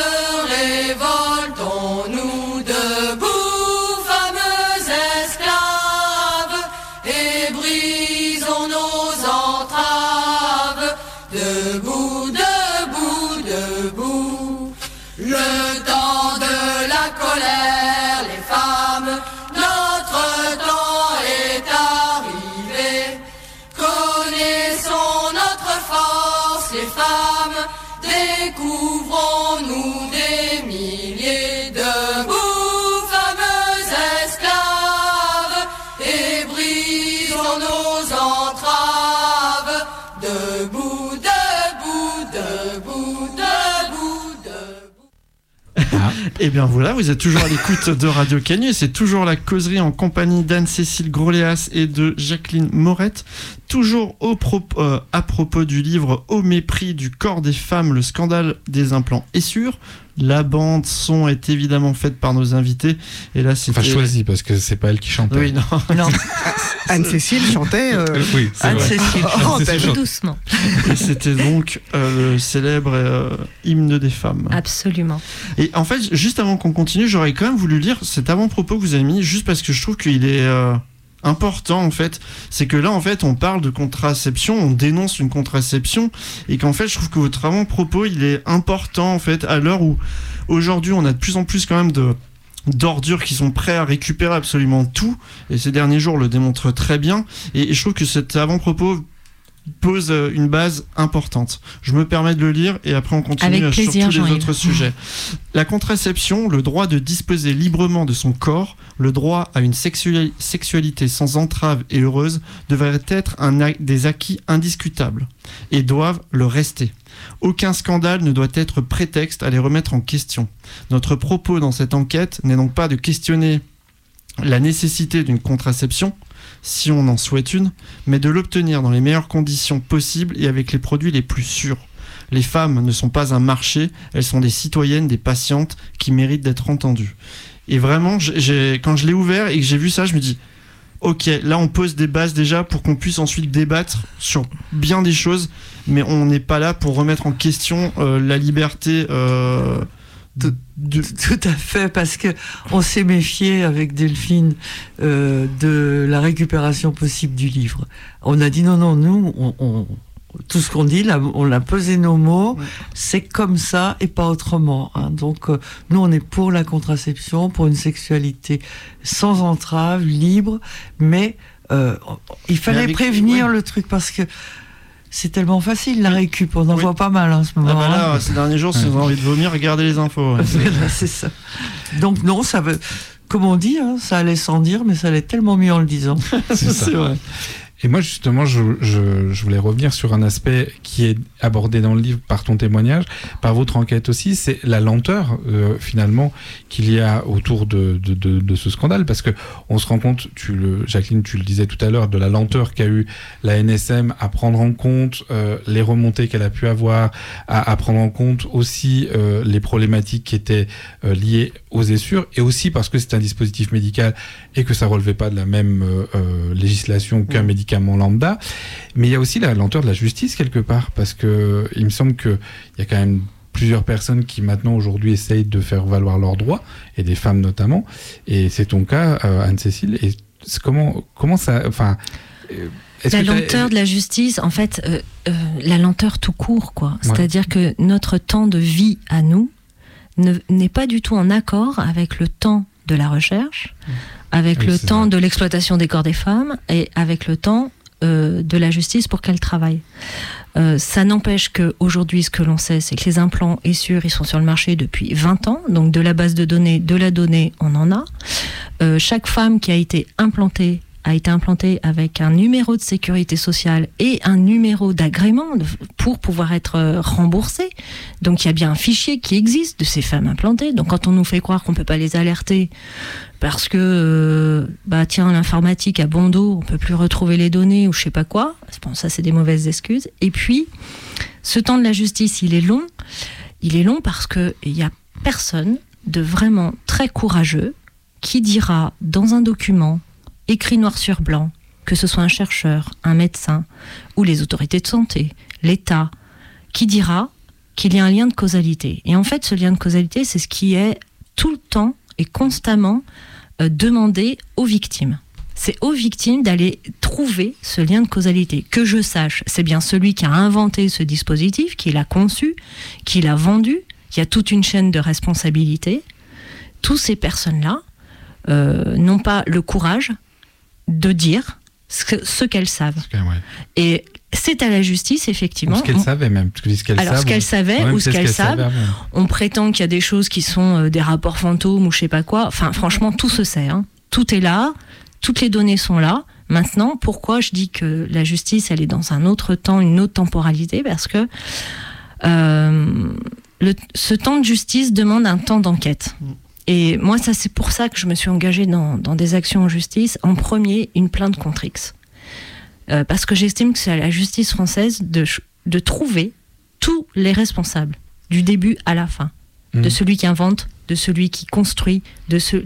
révoltons-nous. Debout, fameux esclaves, et brisons nos entraves. Debout, debout, debout. Le temps de la colère, les femmes, notre temps est arrivé. Connaissons notre force, les femmes, découvrons-nous des milliers. Debout, fameux esclaves, et brisons nos entraves. Debout, debout, debout, debout, debout. Et bien voilà, vous êtes toujours à l'écoute de Radio Canu et c'est toujours la causerie en compagnie d'Anne-Cécile Groléas et de Jacqueline Morette. Toujours à propos du livre Au mépris du corps des femmes, le scandale des implants est sûr. La bande son est évidemment faite par nos invités. Et là, c'était... Enfin, choisi, parce que c'est pas elle qui chantait. Oui, non. Anne-Cécile chantait. Oui, c'est vrai. Anne-Cécile Doucement. Et c'était donc le célèbre hymne des femmes. Absolument. Et en fait, juste avant qu'on continue, j'aurais quand même voulu lire cet avant-propos que vous avez mis, juste parce que je trouve qu'il est important, en fait. C'est que là, en fait, on parle de contraception, on dénonce une contraception, et qu'en fait, je trouve que votre avant-propos, il est important, en fait, à l'heure où, aujourd'hui, on a de plus en plus, quand même, d'ordures qui sont prêts à récupérer absolument tout, et ces derniers jours le démontrent très bien, et je trouve que cet avant-propos pose une base importante. Je me permets de le lire et après on continue sur tous les autres sujets. La contraception, le droit de disposer librement de son corps, le droit à une sexualité sans entrave et heureuse devraient être des acquis indiscutables et doivent le rester. Aucun scandale ne doit être prétexte à les remettre en question. Notre propos dans cette enquête n'est donc pas de questionner la nécessité d'une contraception, si on en souhaite une, mais de l'obtenir dans les meilleures conditions possibles et avec les produits les plus sûrs. Les femmes ne sont pas un marché, elles sont des citoyennes, des patientes qui méritent d'être entendues. Et vraiment, quand je l'ai ouvert et que j'ai vu ça, je me dis, ok, là on pose des bases déjà pour qu'on puisse ensuite débattre sur bien des choses, mais on n'est pas là pour remettre en question la liberté... Tout à fait, parce que on s'est méfié avec Delphine de la récupération possible du livre. On a dit non, nous, tout ce qu'on dit, là, on a pesé nos mots, c'est comme ça et pas autrement. Hein. Donc, nous, on est pour la contraception, pour une sexualité sans entrave, libre, mais il fallait prévenir le truc parce que c'est tellement facile la récup, on en voit pas mal en ce moment. Ah bah là, ces derniers jours, si vous avez envie de vomir, regardez les infos. Ouais. C'est ça. Donc non, ça veut, comme on dit, hein, ça allait sans dire, mais ça allait tellement mieux en le disant. C'est vrai. Et moi, justement, je voulais revenir sur un aspect qui est abordé dans le livre par ton témoignage, par votre enquête aussi, c'est la lenteur, finalement, qu'il y a autour de ce scandale. Parce que on se rend compte, Jacqueline, tu le disais tout à l'heure, de la lenteur qu'a eu la NSM à prendre en compte les remontées qu'elle a pu avoir, à prendre en compte aussi les problématiques qui étaient liées aux essures, et aussi parce que c'est un dispositif médical et que ça relevait pas de la même législation qu'un médicament lambda, mais il y a aussi la lenteur de la justice quelque part, parce que il me semble qu'il y a quand même plusieurs personnes qui maintenant aujourd'hui essayent de faire valoir leurs droits, et des femmes notamment, et c'est ton cas, Anne-Cécile, et comment ça... Enfin, la lenteur de la justice, en fait, la lenteur tout court, quoi. Ouais. C'est-à-dire que notre temps de vie à nous n'est pas du tout en accord avec le temps de la recherche, avec le temps de l'exploitation des corps des femmes et avec le temps de la justice pour qu'elle travaille. Ça n'empêche qu'aujourd'hui, ce que l'on sait, c'est que les implants Essure, ils sont sur le marché depuis 20 ans. Donc de la base de données, de la donnée, on en a. Chaque femme qui a été implantée avec un numéro de sécurité sociale et un numéro d'agrément pour pouvoir être remboursée. Donc il y a bien un fichier qui existe de ces femmes implantées. Donc quand on nous fait croire qu'on ne peut pas les alerter parce que l'informatique a bon dos, on ne peut plus retrouver les données ou je ne sais pas quoi, bon, ça c'est des mauvaises excuses. Et puis ce temps de la justice, il est long. Il est long parce qu'il n'y a personne de vraiment très courageux qui dira dans un document écrit noir sur blanc, que ce soit un chercheur, un médecin ou les autorités de santé, l'État, qui dira qu'il y a un lien de causalité. Et en fait, ce lien de causalité, c'est ce qui est tout le temps et constamment demandé aux victimes. C'est aux victimes d'aller trouver ce lien de causalité. Que je sache, c'est bien celui qui a inventé ce dispositif, qui l'a conçu, qui l'a vendu. Il y a toute une chaîne de responsabilité. Toutes ces personnes-là n'ont pas le courage de dire ce qu'elles savent. Et c'est à la justice, effectivement. Ou ce qu'elles savaient même. Ce qu'elles savaient ou ce qu'elles savent. On prétend qu'il y a des choses qui sont des rapports fantômes ou je sais pas quoi. Enfin, franchement, tout se sait. Hein. Tout est là. Toutes les données sont là. Maintenant, pourquoi je dis que la justice, elle est dans un autre temps, une autre temporalité ? Parce que ce temps de justice demande un temps d'enquête. Et moi, c'est pour ça que je me suis engagée dans des actions en justice. En premier, une plainte contre X. Parce que j'estime que c'est à la justice française de trouver tous les responsables, du début à la fin. De celui qui invente, de celui qui construit, de ceux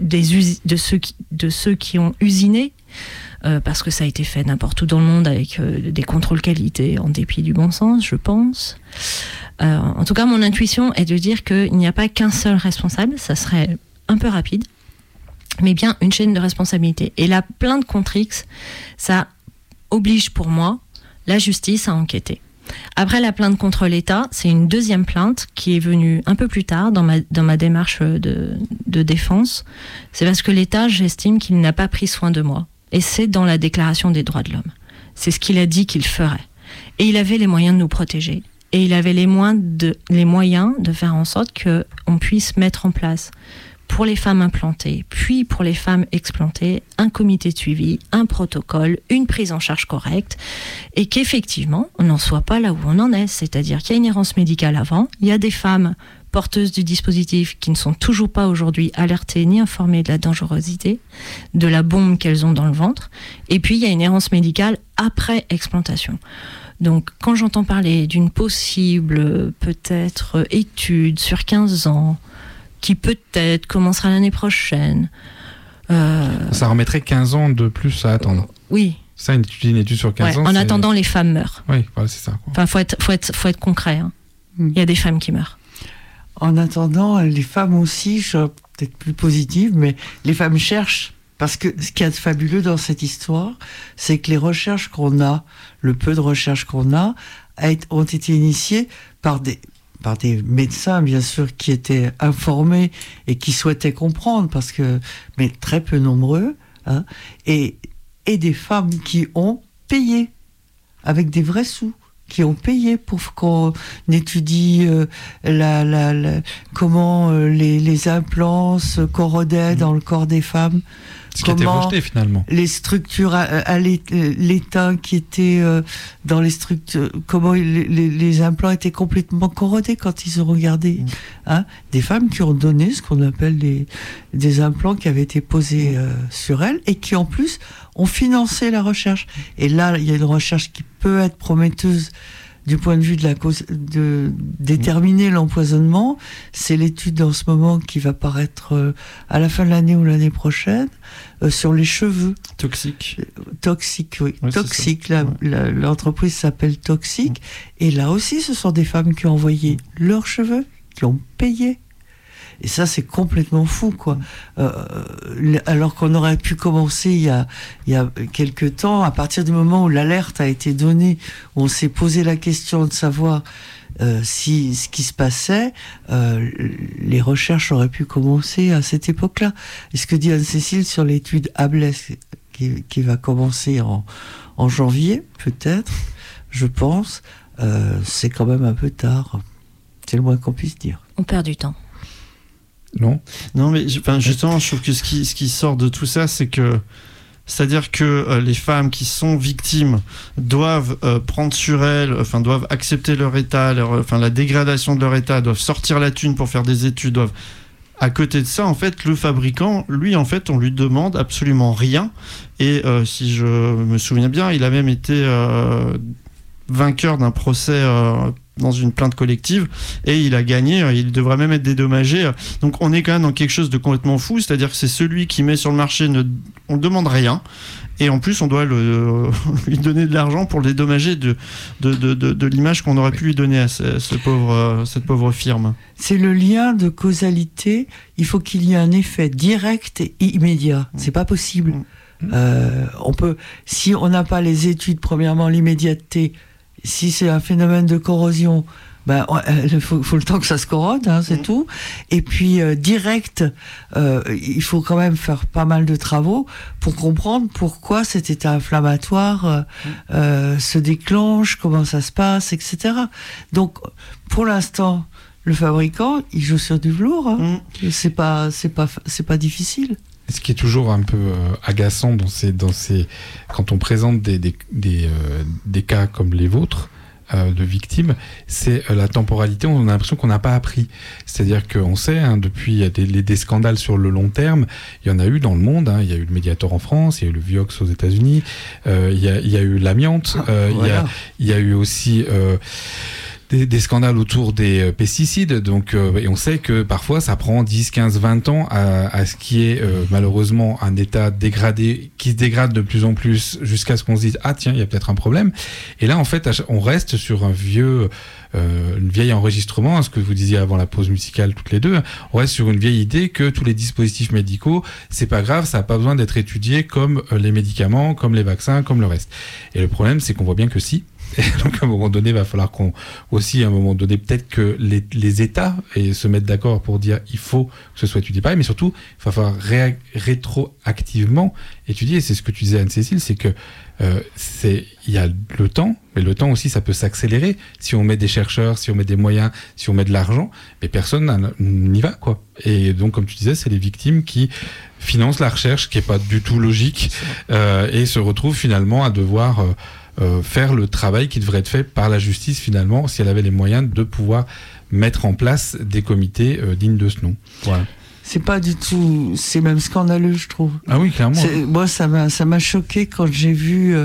qui ont usiné, parce que ça a été fait n'importe où dans le monde avec des contrôles qualité en dépit du bon sens, je pense. En tout cas, mon intuition est de dire qu'il n'y a pas qu'un seul responsable, ça serait un peu rapide, mais bien une chaîne de responsabilité. Et la plainte contre X, ça oblige pour moi la justice à enquêter. Après la plainte contre l'État, c'est une deuxième plainte qui est venue un peu plus tard dans ma démarche de défense. C'est parce que l'État, j'estime qu'il n'a pas pris soin de moi. Et c'est dans la Déclaration des droits de l'homme. C'est ce qu'il a dit qu'il ferait. Et il avait les moyens de nous protéger. Et il avait les moyens de faire en sorte qu'on puisse mettre en place pour les femmes implantées, puis pour les femmes explantées, un comité de suivi, un protocole, une prise en charge correcte, et qu'effectivement, on n'en soit pas là où on en est. C'est-à-dire qu'il y a une errance médicale avant, il y a des femmes porteuses du dispositif qui ne sont toujours pas aujourd'hui alertées ni informées de la dangerosité, de la bombe qu'elles ont dans le ventre, et puis il y a une errance médicale après explantation. Donc, quand j'entends parler d'une possible, peut-être, étude sur 15 ans, qui peut-être commencera l'année prochaine. Ça remettrait 15 ans de plus à attendre. Oui. Ça, une étude sur 15 ans. En attendant, les femmes meurent. Oui, voilà, c'est ça. Quoi. Enfin, faut être concret. Hein. Il y a des femmes qui meurent. En attendant, les femmes aussi, je suis peut-être plus positive, mais les femmes cherchent. Parce que ce qu'il y a de fabuleux dans cette histoire, c'est que les recherches qu'on a, le peu de recherches qu'on a, ont été initiées par des médecins, bien sûr, qui étaient informés et qui souhaitaient comprendre, mais très peu nombreux, hein, et des femmes qui ont payé, avec des vrais sous, qui ont payé pour qu'on étudie comment les implants se corrodaient dans le corps des femmes. Ce qui était rejeté finalement. Les structures à l'état qui étaient dans les structures, comment les implants étaient complètement corrodés quand ils ont regardé. Hein, des femmes qui ont donné ce qu'on appelle des implants qui avaient été posés sur elles et qui en plus ont financé la recherche. Et là, il y a une recherche qui peut être prometteuse du point de vue de la cause, de déterminer l'empoisonnement. C'est l'étude en ce moment qui va paraître à la fin de l'année ou l'année prochaine sur les cheveux. Toxique, oui. Ouais, Toxique, l'entreprise s'appelle Toxique. Et là aussi, ce sont des femmes qui ont envoyé leurs cheveux, qui ont payé. Et ça, c'est complètement fou, quoi. Alors qu'on aurait pu commencer il y a quelque temps, à partir du moment où l'alerte a été donnée, où on s'est posé la question de savoir si ce qui se passait, les recherches auraient pu commencer à cette époque-là. Et ce que dit Anne-Cécile sur l'étude Ablès, qui va commencer en janvier, peut-être, je pense. C'est quand même un peu tard. C'est le moins qu'on puisse dire. On perd du temps. Non, mais justement, je trouve que ce qui sort de tout ça, c'est-à-dire que les femmes qui sont victimes doivent prendre sur elles, doivent accepter leur état, la dégradation de leur état, doivent sortir la thune pour faire des études, À côté de ça, en fait, le fabricant, lui, en fait, on lui demande absolument rien. Et si je me souviens bien, il a même été vainqueur d'un procès dans une plainte collective et il a gagné, il devrait même être dédommagé. Donc on est quand même dans quelque chose de complètement fou, c'est-à-dire que c'est celui qui met sur le marché, on ne demande rien. Et en plus, on doit lui donner de l'argent pour le dédommager de l'image qu'on aurait pu lui donner à cette pauvre firme. C'est le lien de causalité. Il faut qu'il y ait un effet direct et immédiat. C'est pas possible. Si on n'a pas les études, premièrement, l'immédiateté, si c'est un phénomène de corrosion, il faut le temps que ça se corrode, c'est tout. Et puis direct, il faut quand même faire pas mal de travaux pour comprendre pourquoi cet état inflammatoire se déclenche, comment ça se passe, etc. Donc, pour l'instant, le fabricant, il joue sur du velours. C'est pas difficile. Ce qui est toujours un peu agaçant quand on présente des cas comme les vôtres, de victimes, c'est la temporalité. On a l'impression qu'on n'a pas appris. C'est-à-dire qu'on sait, depuis, il y a des scandales sur le long terme, il y en a eu dans le monde. Il y a eu le Mediator en France, il y a eu le Vioxx aux États-Unis, il y a eu l'amiante, voilà. Il y a eu aussi des scandales autour des pesticides, donc, et on sait que parfois ça prend 10, 15, 20 ans à ce qui est malheureusement un état dégradé, qui se dégrade de plus en plus jusqu'à ce qu'on se dise « Ah tiens, il y a peut-être un problème ». Et là en fait on reste sur un vieil enregistrement, ce que vous disiez avant la pause musicale toutes les deux, on reste sur une vieille idée que tous les dispositifs médicaux, c'est pas grave, ça n'a pas besoin d'être étudié comme les médicaments, comme les vaccins, comme le reste. Et le problème c'est qu'on voit bien que si. Et donc à un moment donné, il va falloir peut-être que les États se mettent d'accord pour dire il faut que ce soit étudié pareil, mais surtout il va falloir rétroactivement étudier. Et c'est ce que tu disais Anne-Cécile, c'est que il y a le temps, mais le temps aussi ça peut s'accélérer si on met des chercheurs, si on met des moyens, si on met de l'argent, mais personne n'y va quoi. Et donc comme tu disais, c'est les victimes qui financent la recherche qui est pas du tout logique et se retrouvent finalement à devoir faire le travail qui devrait être fait par la justice finalement si elle avait les moyens de pouvoir mettre en place des comités dignes de ce nom. Voilà. C'est pas du tout, c'est même scandaleux, je trouve. Ah oui, clairement. Moi, ça m'a choqué quand j'ai vu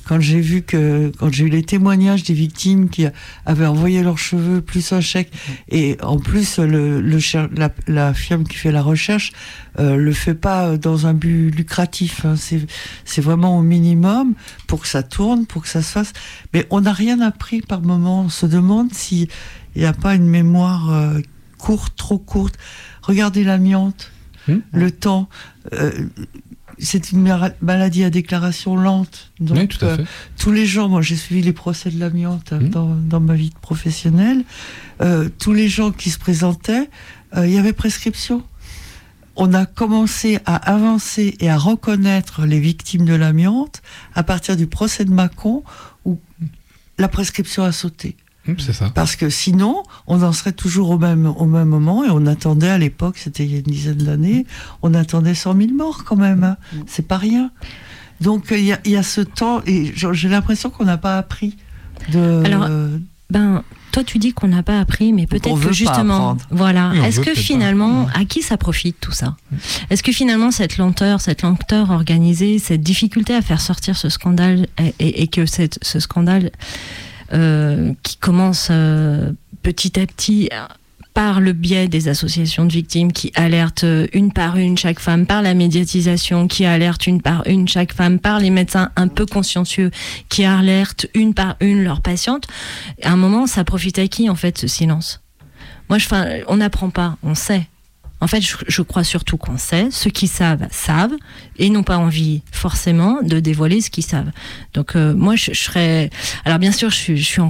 les témoignages des victimes qui avaient envoyé leurs cheveux plus un chèque, et en plus la firme qui fait la recherche le fait pas dans un but lucratif. C'est vraiment au minimum pour que ça tourne, pour que ça se fasse. Mais on n'a rien appris par moment. On se demande s'il n'y a pas une mémoire trop courte. Regardez l'amiante, le temps. C'est une maladie à déclaration lente. Donc, oui, tout à fait. Tous les gens, moi j'ai suivi les procès de l'amiante dans ma vie professionnelle, tous les gens qui se présentaient, il y avait prescription. On a commencé à avancer et à reconnaître les victimes de l'amiante à partir du procès de Mâcon où la prescription a sauté. C'est ça. Parce que sinon, on en serait toujours au même moment, et on attendait à l'époque, c'était il y a une dizaine d'années, on attendait 100 000 morts quand même. C'est pas rien. Donc il y a ce temps, et j'ai l'impression qu'on n'a pas appris de... Alors, toi tu dis qu'on n'a pas appris, mais peut-être que justement, voilà. Oui, est-ce que finalement, à qui ça profite tout ça ? Est-ce que finalement cette lenteur organisée, cette difficulté à faire sortir ce scandale, et que ce scandale qui commence petit à petit par le biais des associations de victimes qui alertent une par une chaque femme, par la médiatisation qui alerte une par une chaque femme, par les médecins un peu consciencieux qui alertent une par une leurs patientes, à un moment ça profite à qui en fait ce silence ? Moi on n'apprend pas, on sait. En fait, je crois surtout qu'on sait. Ceux qui savent et n'ont pas envie forcément de dévoiler ce qu'ils savent. Donc moi, je serais... Alors bien sûr, je suis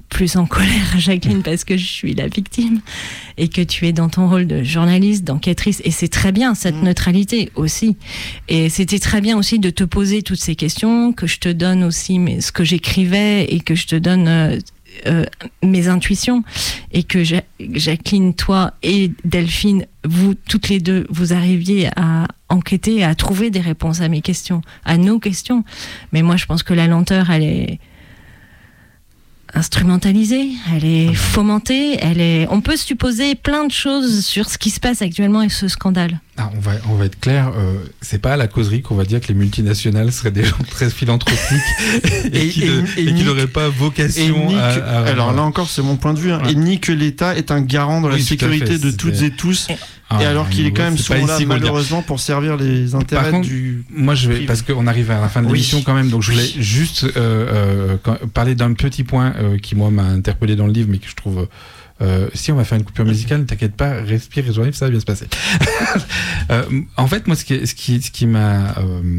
plus en colère, Jacqueline, parce que je suis la victime et que tu es dans ton rôle de journaliste, d'enquêtrice. Et c'est très bien, cette neutralité aussi. Et c'était très bien aussi de te poser toutes ces questions, que je te donne aussi ce que j'écrivais et que je te donne mes intuitions. Et que Jacqueline, toi et Delphine, vous, toutes les deux, vous arriviez à enquêter, à trouver des réponses à mes questions, à nos questions. Mais moi, je pense que la lenteur, elle est instrumentalisée, elle est fomentée, on peut supposer plein de choses sur ce qui se passe actuellement avec ce scandale. Ah, on va être clair, c'est pas à la causerie qu'on va dire que les multinationales seraient des gens très philanthropiques et qui n'auraient pas vocation à... Alors là encore, c'est mon point de vue, hein, et ni que l'État est un garant de la sécurité de toutes et tous. Et alors qu'il est quand même souvent là, malheureusement, pour servir les intérêts du... Moi, parce qu'on arrive à la fin de l'émission quand même, donc je voulais juste parler d'un petit point qui, moi, m'a interpellé dans le livre, mais que je trouve... si on va faire une coupure musicale, ne t'inquiète pas, respire et joie, ça va bien se passer. En fait, moi, ce qui m'a...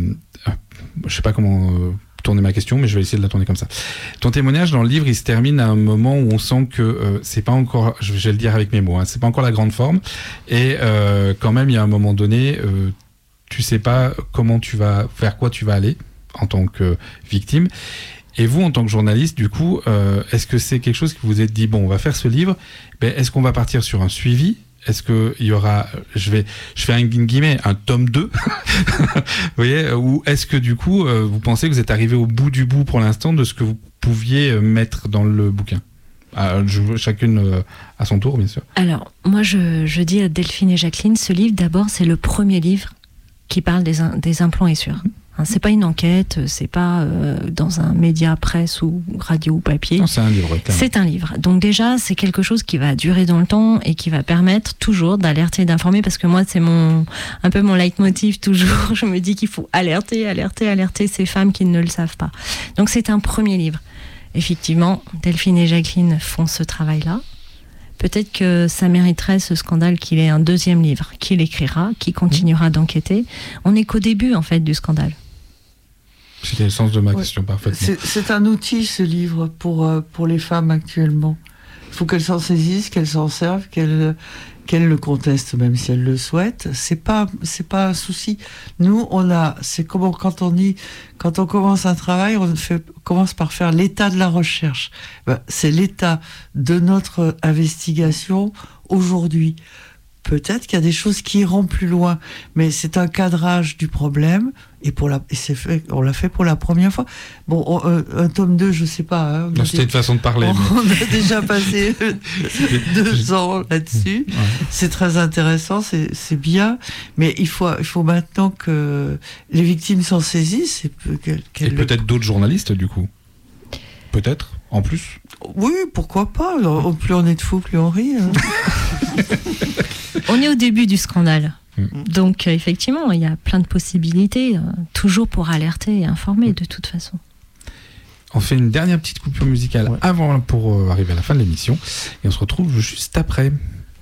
je sais pas comment... tourner ma question, mais je vais essayer de la tourner comme ça. Ton témoignage dans le livre, il se termine à un moment où on sent que c'est pas encore, je vais le dire avec mes mots, hein, c'est pas encore la grande forme, et quand même il y a un moment donné, tu sais pas comment tu vas, vers quoi tu vas aller en tant que victime. Et vous, en tant que journaliste, du coup, est-ce que c'est quelque chose que vous vous êtes dit, bon, on va faire ce livre, est-ce qu'on va partir sur un suivi ? Est-ce qu'il y aura, je fais un guillemets, un tome 2 vous voyez, ou est-ce que du coup, vous pensez que vous êtes arrivé au bout du bout pour l'instant de ce que vous pouviez mettre dans le bouquin ? Chacune à son tour, bien sûr. Alors, moi, je dis à Delphine et Jacqueline, ce livre, d'abord, c'est le premier livre qui parle des implants Essure. C'est pas une enquête, c'est pas dans un média presse ou radio ou papier. Non, c'est un livre. C'est un livre. Donc déjà, c'est quelque chose qui va durer dans le temps et qui va permettre toujours d'alerter, d'informer, parce que moi, c'est un peu mon leitmotiv toujours. Je me dis qu'il faut alerter ces femmes qui ne le savent pas. Donc c'est un premier livre. Effectivement, Delphine et Jacqueline font ce travail-là. Peut-être que ça mériterait, ce scandale, qu'il ait un deuxième livre, qu'il écrira, qui continuera d'enquêter. On n'est qu'au début, en fait, du scandale. C'était le sens de ma question, parfaitement. C'est un outil, ce livre, pour les femmes actuellement. Il faut qu'elles s'en saisissent, qu'elles s'en servent, qu'elles le contestent, même si elles le souhaitent. C'est pas un souci. Nous, c'est comme quand on commence un travail, on commence par faire l'état de la recherche. C'est l'état de notre investigation aujourd'hui. Peut-être qu'il y a des choses qui iront plus loin, mais c'est un cadrage du problème, on l'a fait pour la première fois. Bon, un tome 2, je sais pas. Hein, c'était une façon de parler. On a déjà passé 2 ans là-dessus. Ouais. C'est très intéressant, c'est bien, mais il faut maintenant que les victimes s'en saisissent. Et peut-être d'autres journalistes, du coup. Peut-être, en plus. Oui, pourquoi pas. Plus on est de fous, plus on rit. Hein. On est au début du scandale. Donc, effectivement, il y a plein de possibilités, toujours pour alerter et informer, de toute façon. On fait une dernière petite coupure musicale avant pour arriver à la fin de l'émission. Et on se retrouve juste après.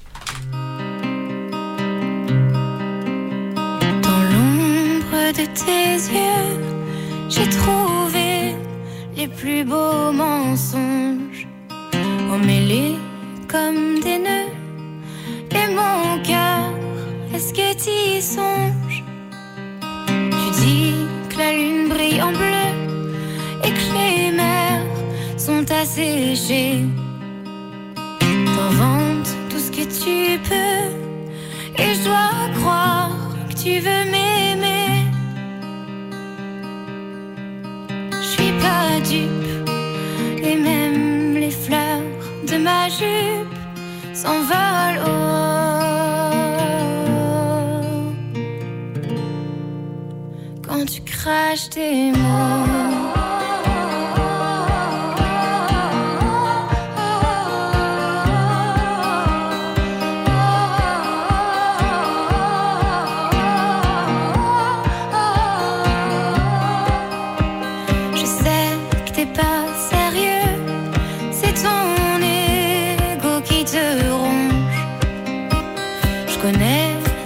Dans l'ombre de tes yeux, j'ai trouvé les plus beaux mensonges, emmêlés comme des nœuds. Et mon cœur, est-ce que t'y songes? Tu dis que la lune brille en bleu et que les mers sont asséchées. T'inventes tout ce que tu peux et je dois croire que tu veux m'aimer. Je suis pas dupe et même les fleurs de ma jupe s'envolent haut. Quand tu craches tes mots.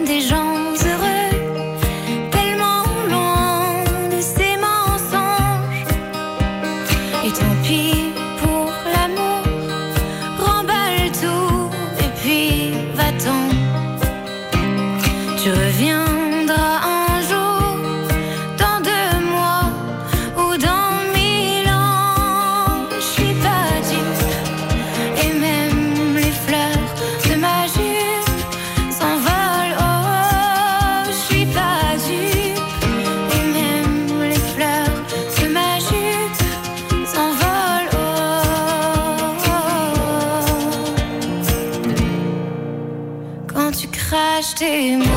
Des gens heureux, tellement loin de ces mensonges. tes mots.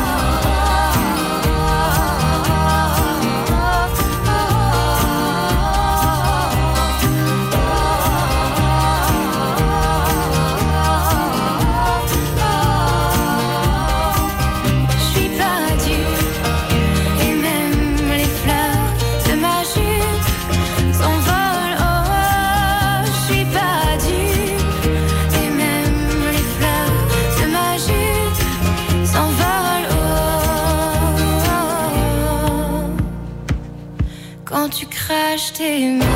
Tu craches tes mots.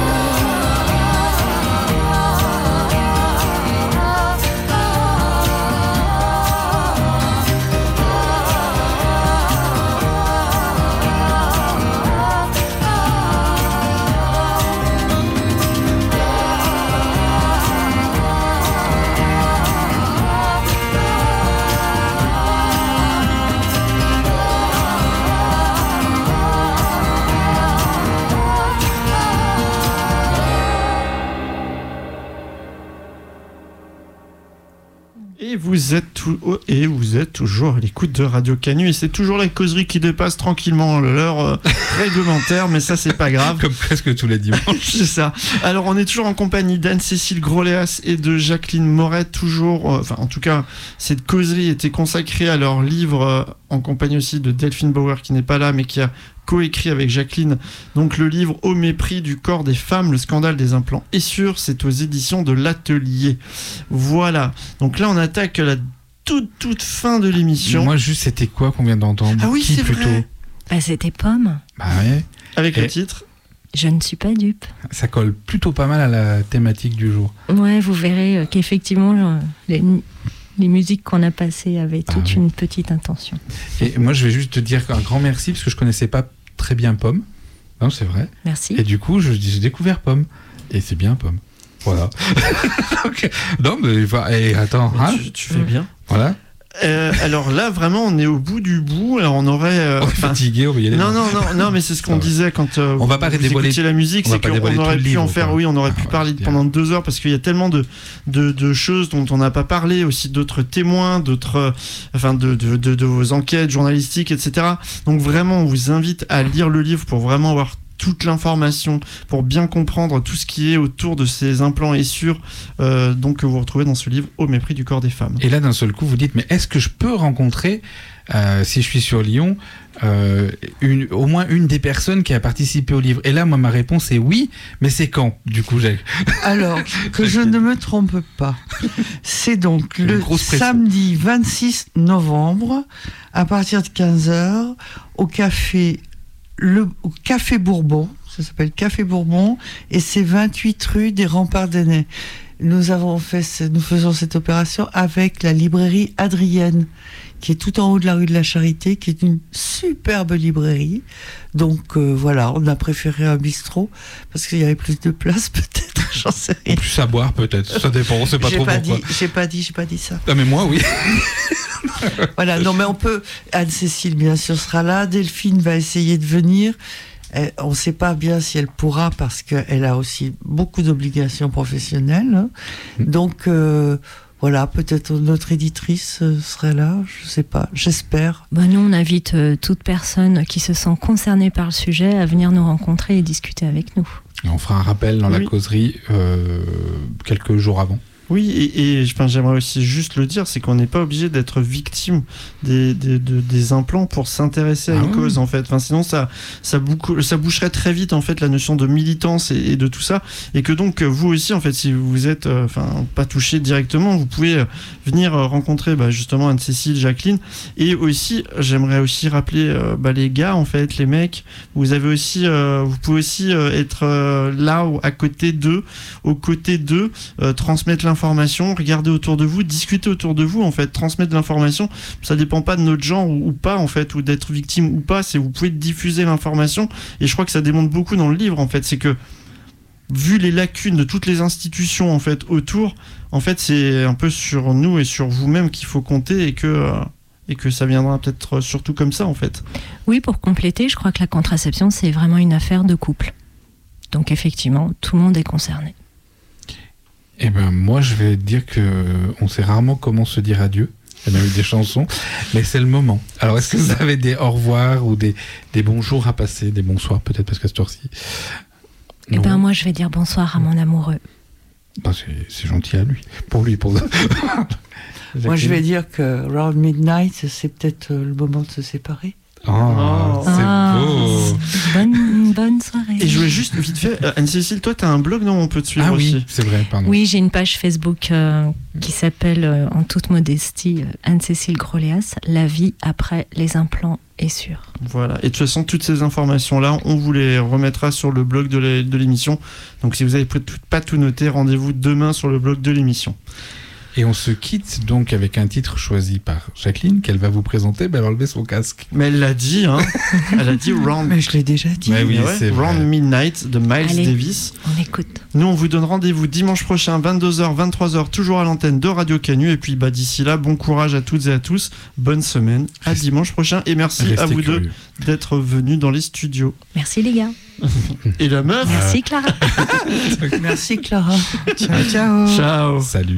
Vous êtes toujours à l'écoute de Radio Canu et c'est toujours la causerie qui dépasse tranquillement l'heure réglementaire, mais ça c'est pas grave. Comme presque tous les dimanches. C'est ça. Alors on est toujours en compagnie d'Anne-Cécile Groléas et de Jacqueline Moret, toujours, en tout cas cette causerie était consacrée à leur livre en compagnie aussi de Delphine Bauer qui n'est pas là mais qui a coécrit avec Jacqueline, donc le livre Au mépris du corps des femmes, le scandale des implants Essure, c'est aux éditions de l'Atelier. Voilà, donc là on attaque la toute fin de l'émission. Moi juste c'était quoi qu'on vient d'entendre? Ah oui, qui c'est plutôt vrai. Bah, c'était Pomme. Bah ouais. Avec le titre Je ne suis pas dupe. Ça colle plutôt pas mal à la thématique du jour. Ouais, vous verrez qu'effectivement les musiques qu'on a passées avaient toute une petite intention. Et moi, je vais juste te dire un grand merci parce que je connaissais pas très bien Pomme. Non, c'est vrai. Merci. Et du coup, j'ai découvert Pomme. Et c'est bien Pomme. Voilà. Donc, non, mais attends. Mais hein tu fais bien. Voilà. Alors là, vraiment, on est au bout du bout. Alors on aurait. On est fatigué, on va y aller. Non, mais c'est ce qu'on disait quand on va pas vous dévoiler écoutiez la musique, c'est qu'on aurait pu en faire. Oui, on aurait pu parler pendant 2 heures parce qu'il y a tellement de choses dont on n'a pas parlé, aussi d'autres témoins, de vos enquêtes journalistiques, etc. Donc vraiment, on vous invite à lire le livre pour vraiment avoir toute l'information pour bien comprendre tout ce qui est autour de ces implants Essure donc que vous retrouvez dans ce livre Au mépris du corps des femmes. Et là d'un seul coup vous dites mais est-ce que je peux rencontrer si je suis sur Lyon au moins une des personnes qui a participé au livre? Et là moi ma réponse est oui, mais c'est quand du coup Alors que je ne me trompe pas, c'est donc le samedi 26 novembre à partir de 15h au café Bourbon, ça s'appelle Café Bourbon, et c'est 28 rue des Remparts d'Ainay. Nous faisons cette opération avec la librairie Adrienne, qui est tout en haut de la rue de la Charité, qui est une superbe librairie. Donc voilà, on a préféré un bistrot parce qu'il y avait plus de place, peut-être, j'en sais rien. Plus à boire, peut-être, ça dépend, on sait pas trop pourquoi. J'ai pas dit ça. Ah mais moi, oui. Voilà, non mais on peut. Anne-Cécile, bien sûr, sera là. Delphine va essayer de venir. On ne sait pas bien si elle pourra parce qu'elle a aussi beaucoup d'obligations professionnelles. Donc voilà, peut-être notre éditrice serait là, je ne sais pas, j'espère. Nous, on invite toute personne qui se sent concernée par le sujet à venir nous rencontrer et discuter avec nous. Et on fera un rappel dans la causerie quelques jours avant. Oui, et j'aimerais aussi juste le dire, c'est qu'on n'est pas obligé d'être victime des implants pour s'intéresser à une cause, en fait. Enfin, sinon, ça boucherait très vite, en fait, la notion de militance et de tout ça. Et que donc, vous aussi, en fait, si vous êtes pas touché directement, vous pouvez venir rencontrer justement Anne-Cécile, Jacqueline. Et aussi, j'aimerais aussi rappeler les gars, en fait, les mecs, vous pouvez aussi être là, à côté d'eux, aux côtés d'eux, transmettre l'information, regarder autour de vous, discuter autour de vous, en fait, transmettre l'information. Ça dépend pas de notre genre ou pas, en fait, ou d'être victime ou pas, c'est vous pouvez diffuser l'information. Et je crois que ça démontre beaucoup dans le livre, en fait, c'est que vu les lacunes de toutes les institutions, en fait, autour, en fait, c'est un peu sur nous et sur vous-même qu'il faut compter et que ça viendra peut-être surtout comme ça, en fait. Oui, pour compléter, je crois que la contraception, c'est vraiment une affaire de couple. Donc effectivement, tout le monde est concerné. Eh ben moi je vais dire que on sait rarement comment se dire adieu. Il y a même eu des chansons, mais c'est le moment. Alors, est-ce que vous avez des au revoir ou des bonjours à passer, des bonsoirs peut-être parce qu'à cette heure-ci? Eh ben moi, je vais dire bonsoir à mon amoureux. Ben, c'est gentil à lui. Pour lui, pour... Moi, je vais dire que Round Midnight, c'est peut-être le moment de se séparer. Oh, c'est beau. Bonne soirée. Et je voulais juste vite fait, Anne-Cécile, toi, t'as un blog dont on peut te suivre aussi. Oui, c'est vrai, pardon. Oui, j'ai une page Facebook qui s'appelle, en toute modestie, Anne-Cécile Groléas, La vie après les implants est sûre. Voilà. Et de toute façon, toutes ces informations-là, on vous les remettra sur le blog de l'émission. Donc, si vous avez pas tout noté, rendez-vous demain sur le blog de l'émission. Et on se quitte donc avec un titre choisi par Jacqueline qu'elle va vous présenter. Elle a enlevé son casque. Mais elle l'a dit, hein. Elle a dit Round. Mais je l'ai déjà dit. Mais oui, c'est Round vrai. Midnight de Miles Davis. On écoute. Nous, on vous donne rendez-vous dimanche prochain, 22h, 23h, toujours à l'antenne de Radio Canu. Et puis, d'ici là, bon courage à toutes et à tous. Bonne semaine. À dimanche prochain. Et merci à vous deux d'être venus dans les studios. Merci les gars. Et la meuf. Merci Clara. Merci Clara. Ciao, ciao. Ciao. Salut.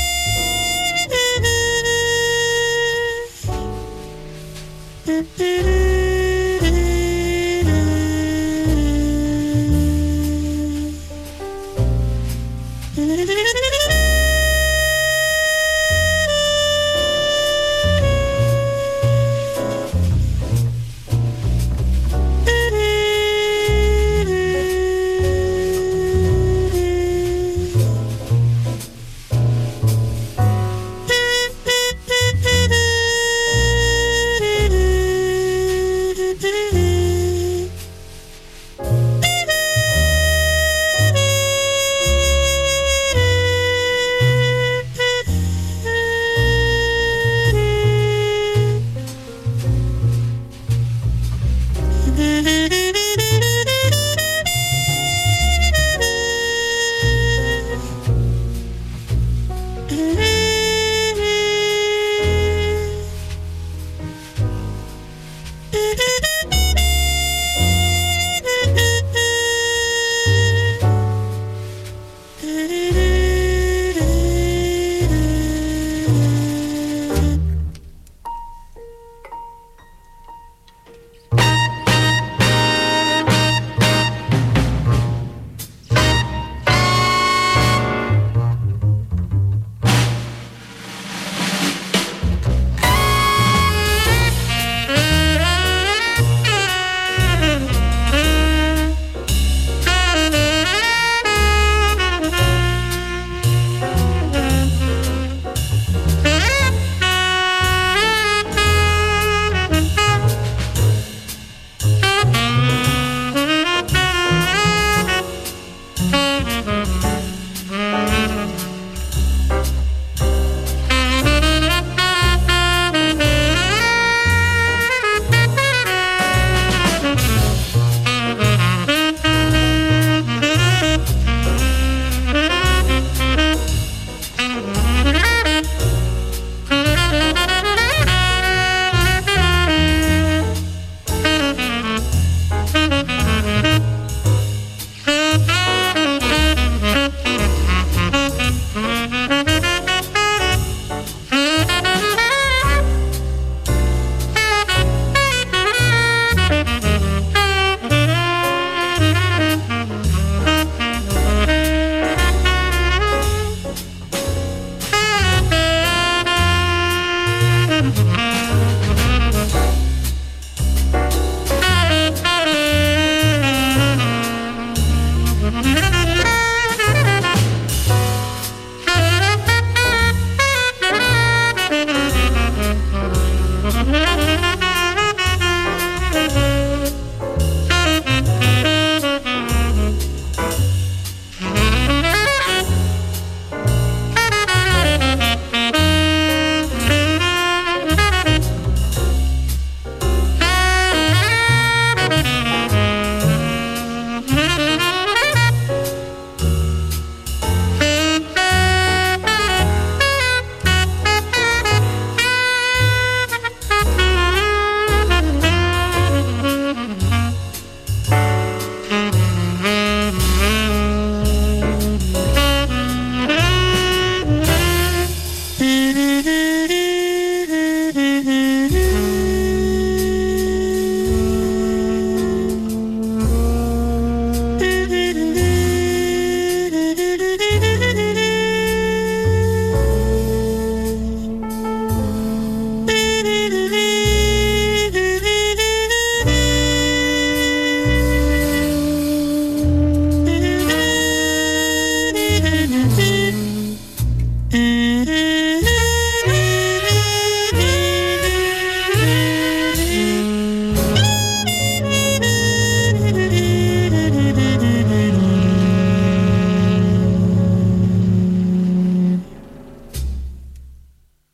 Mm-hmm.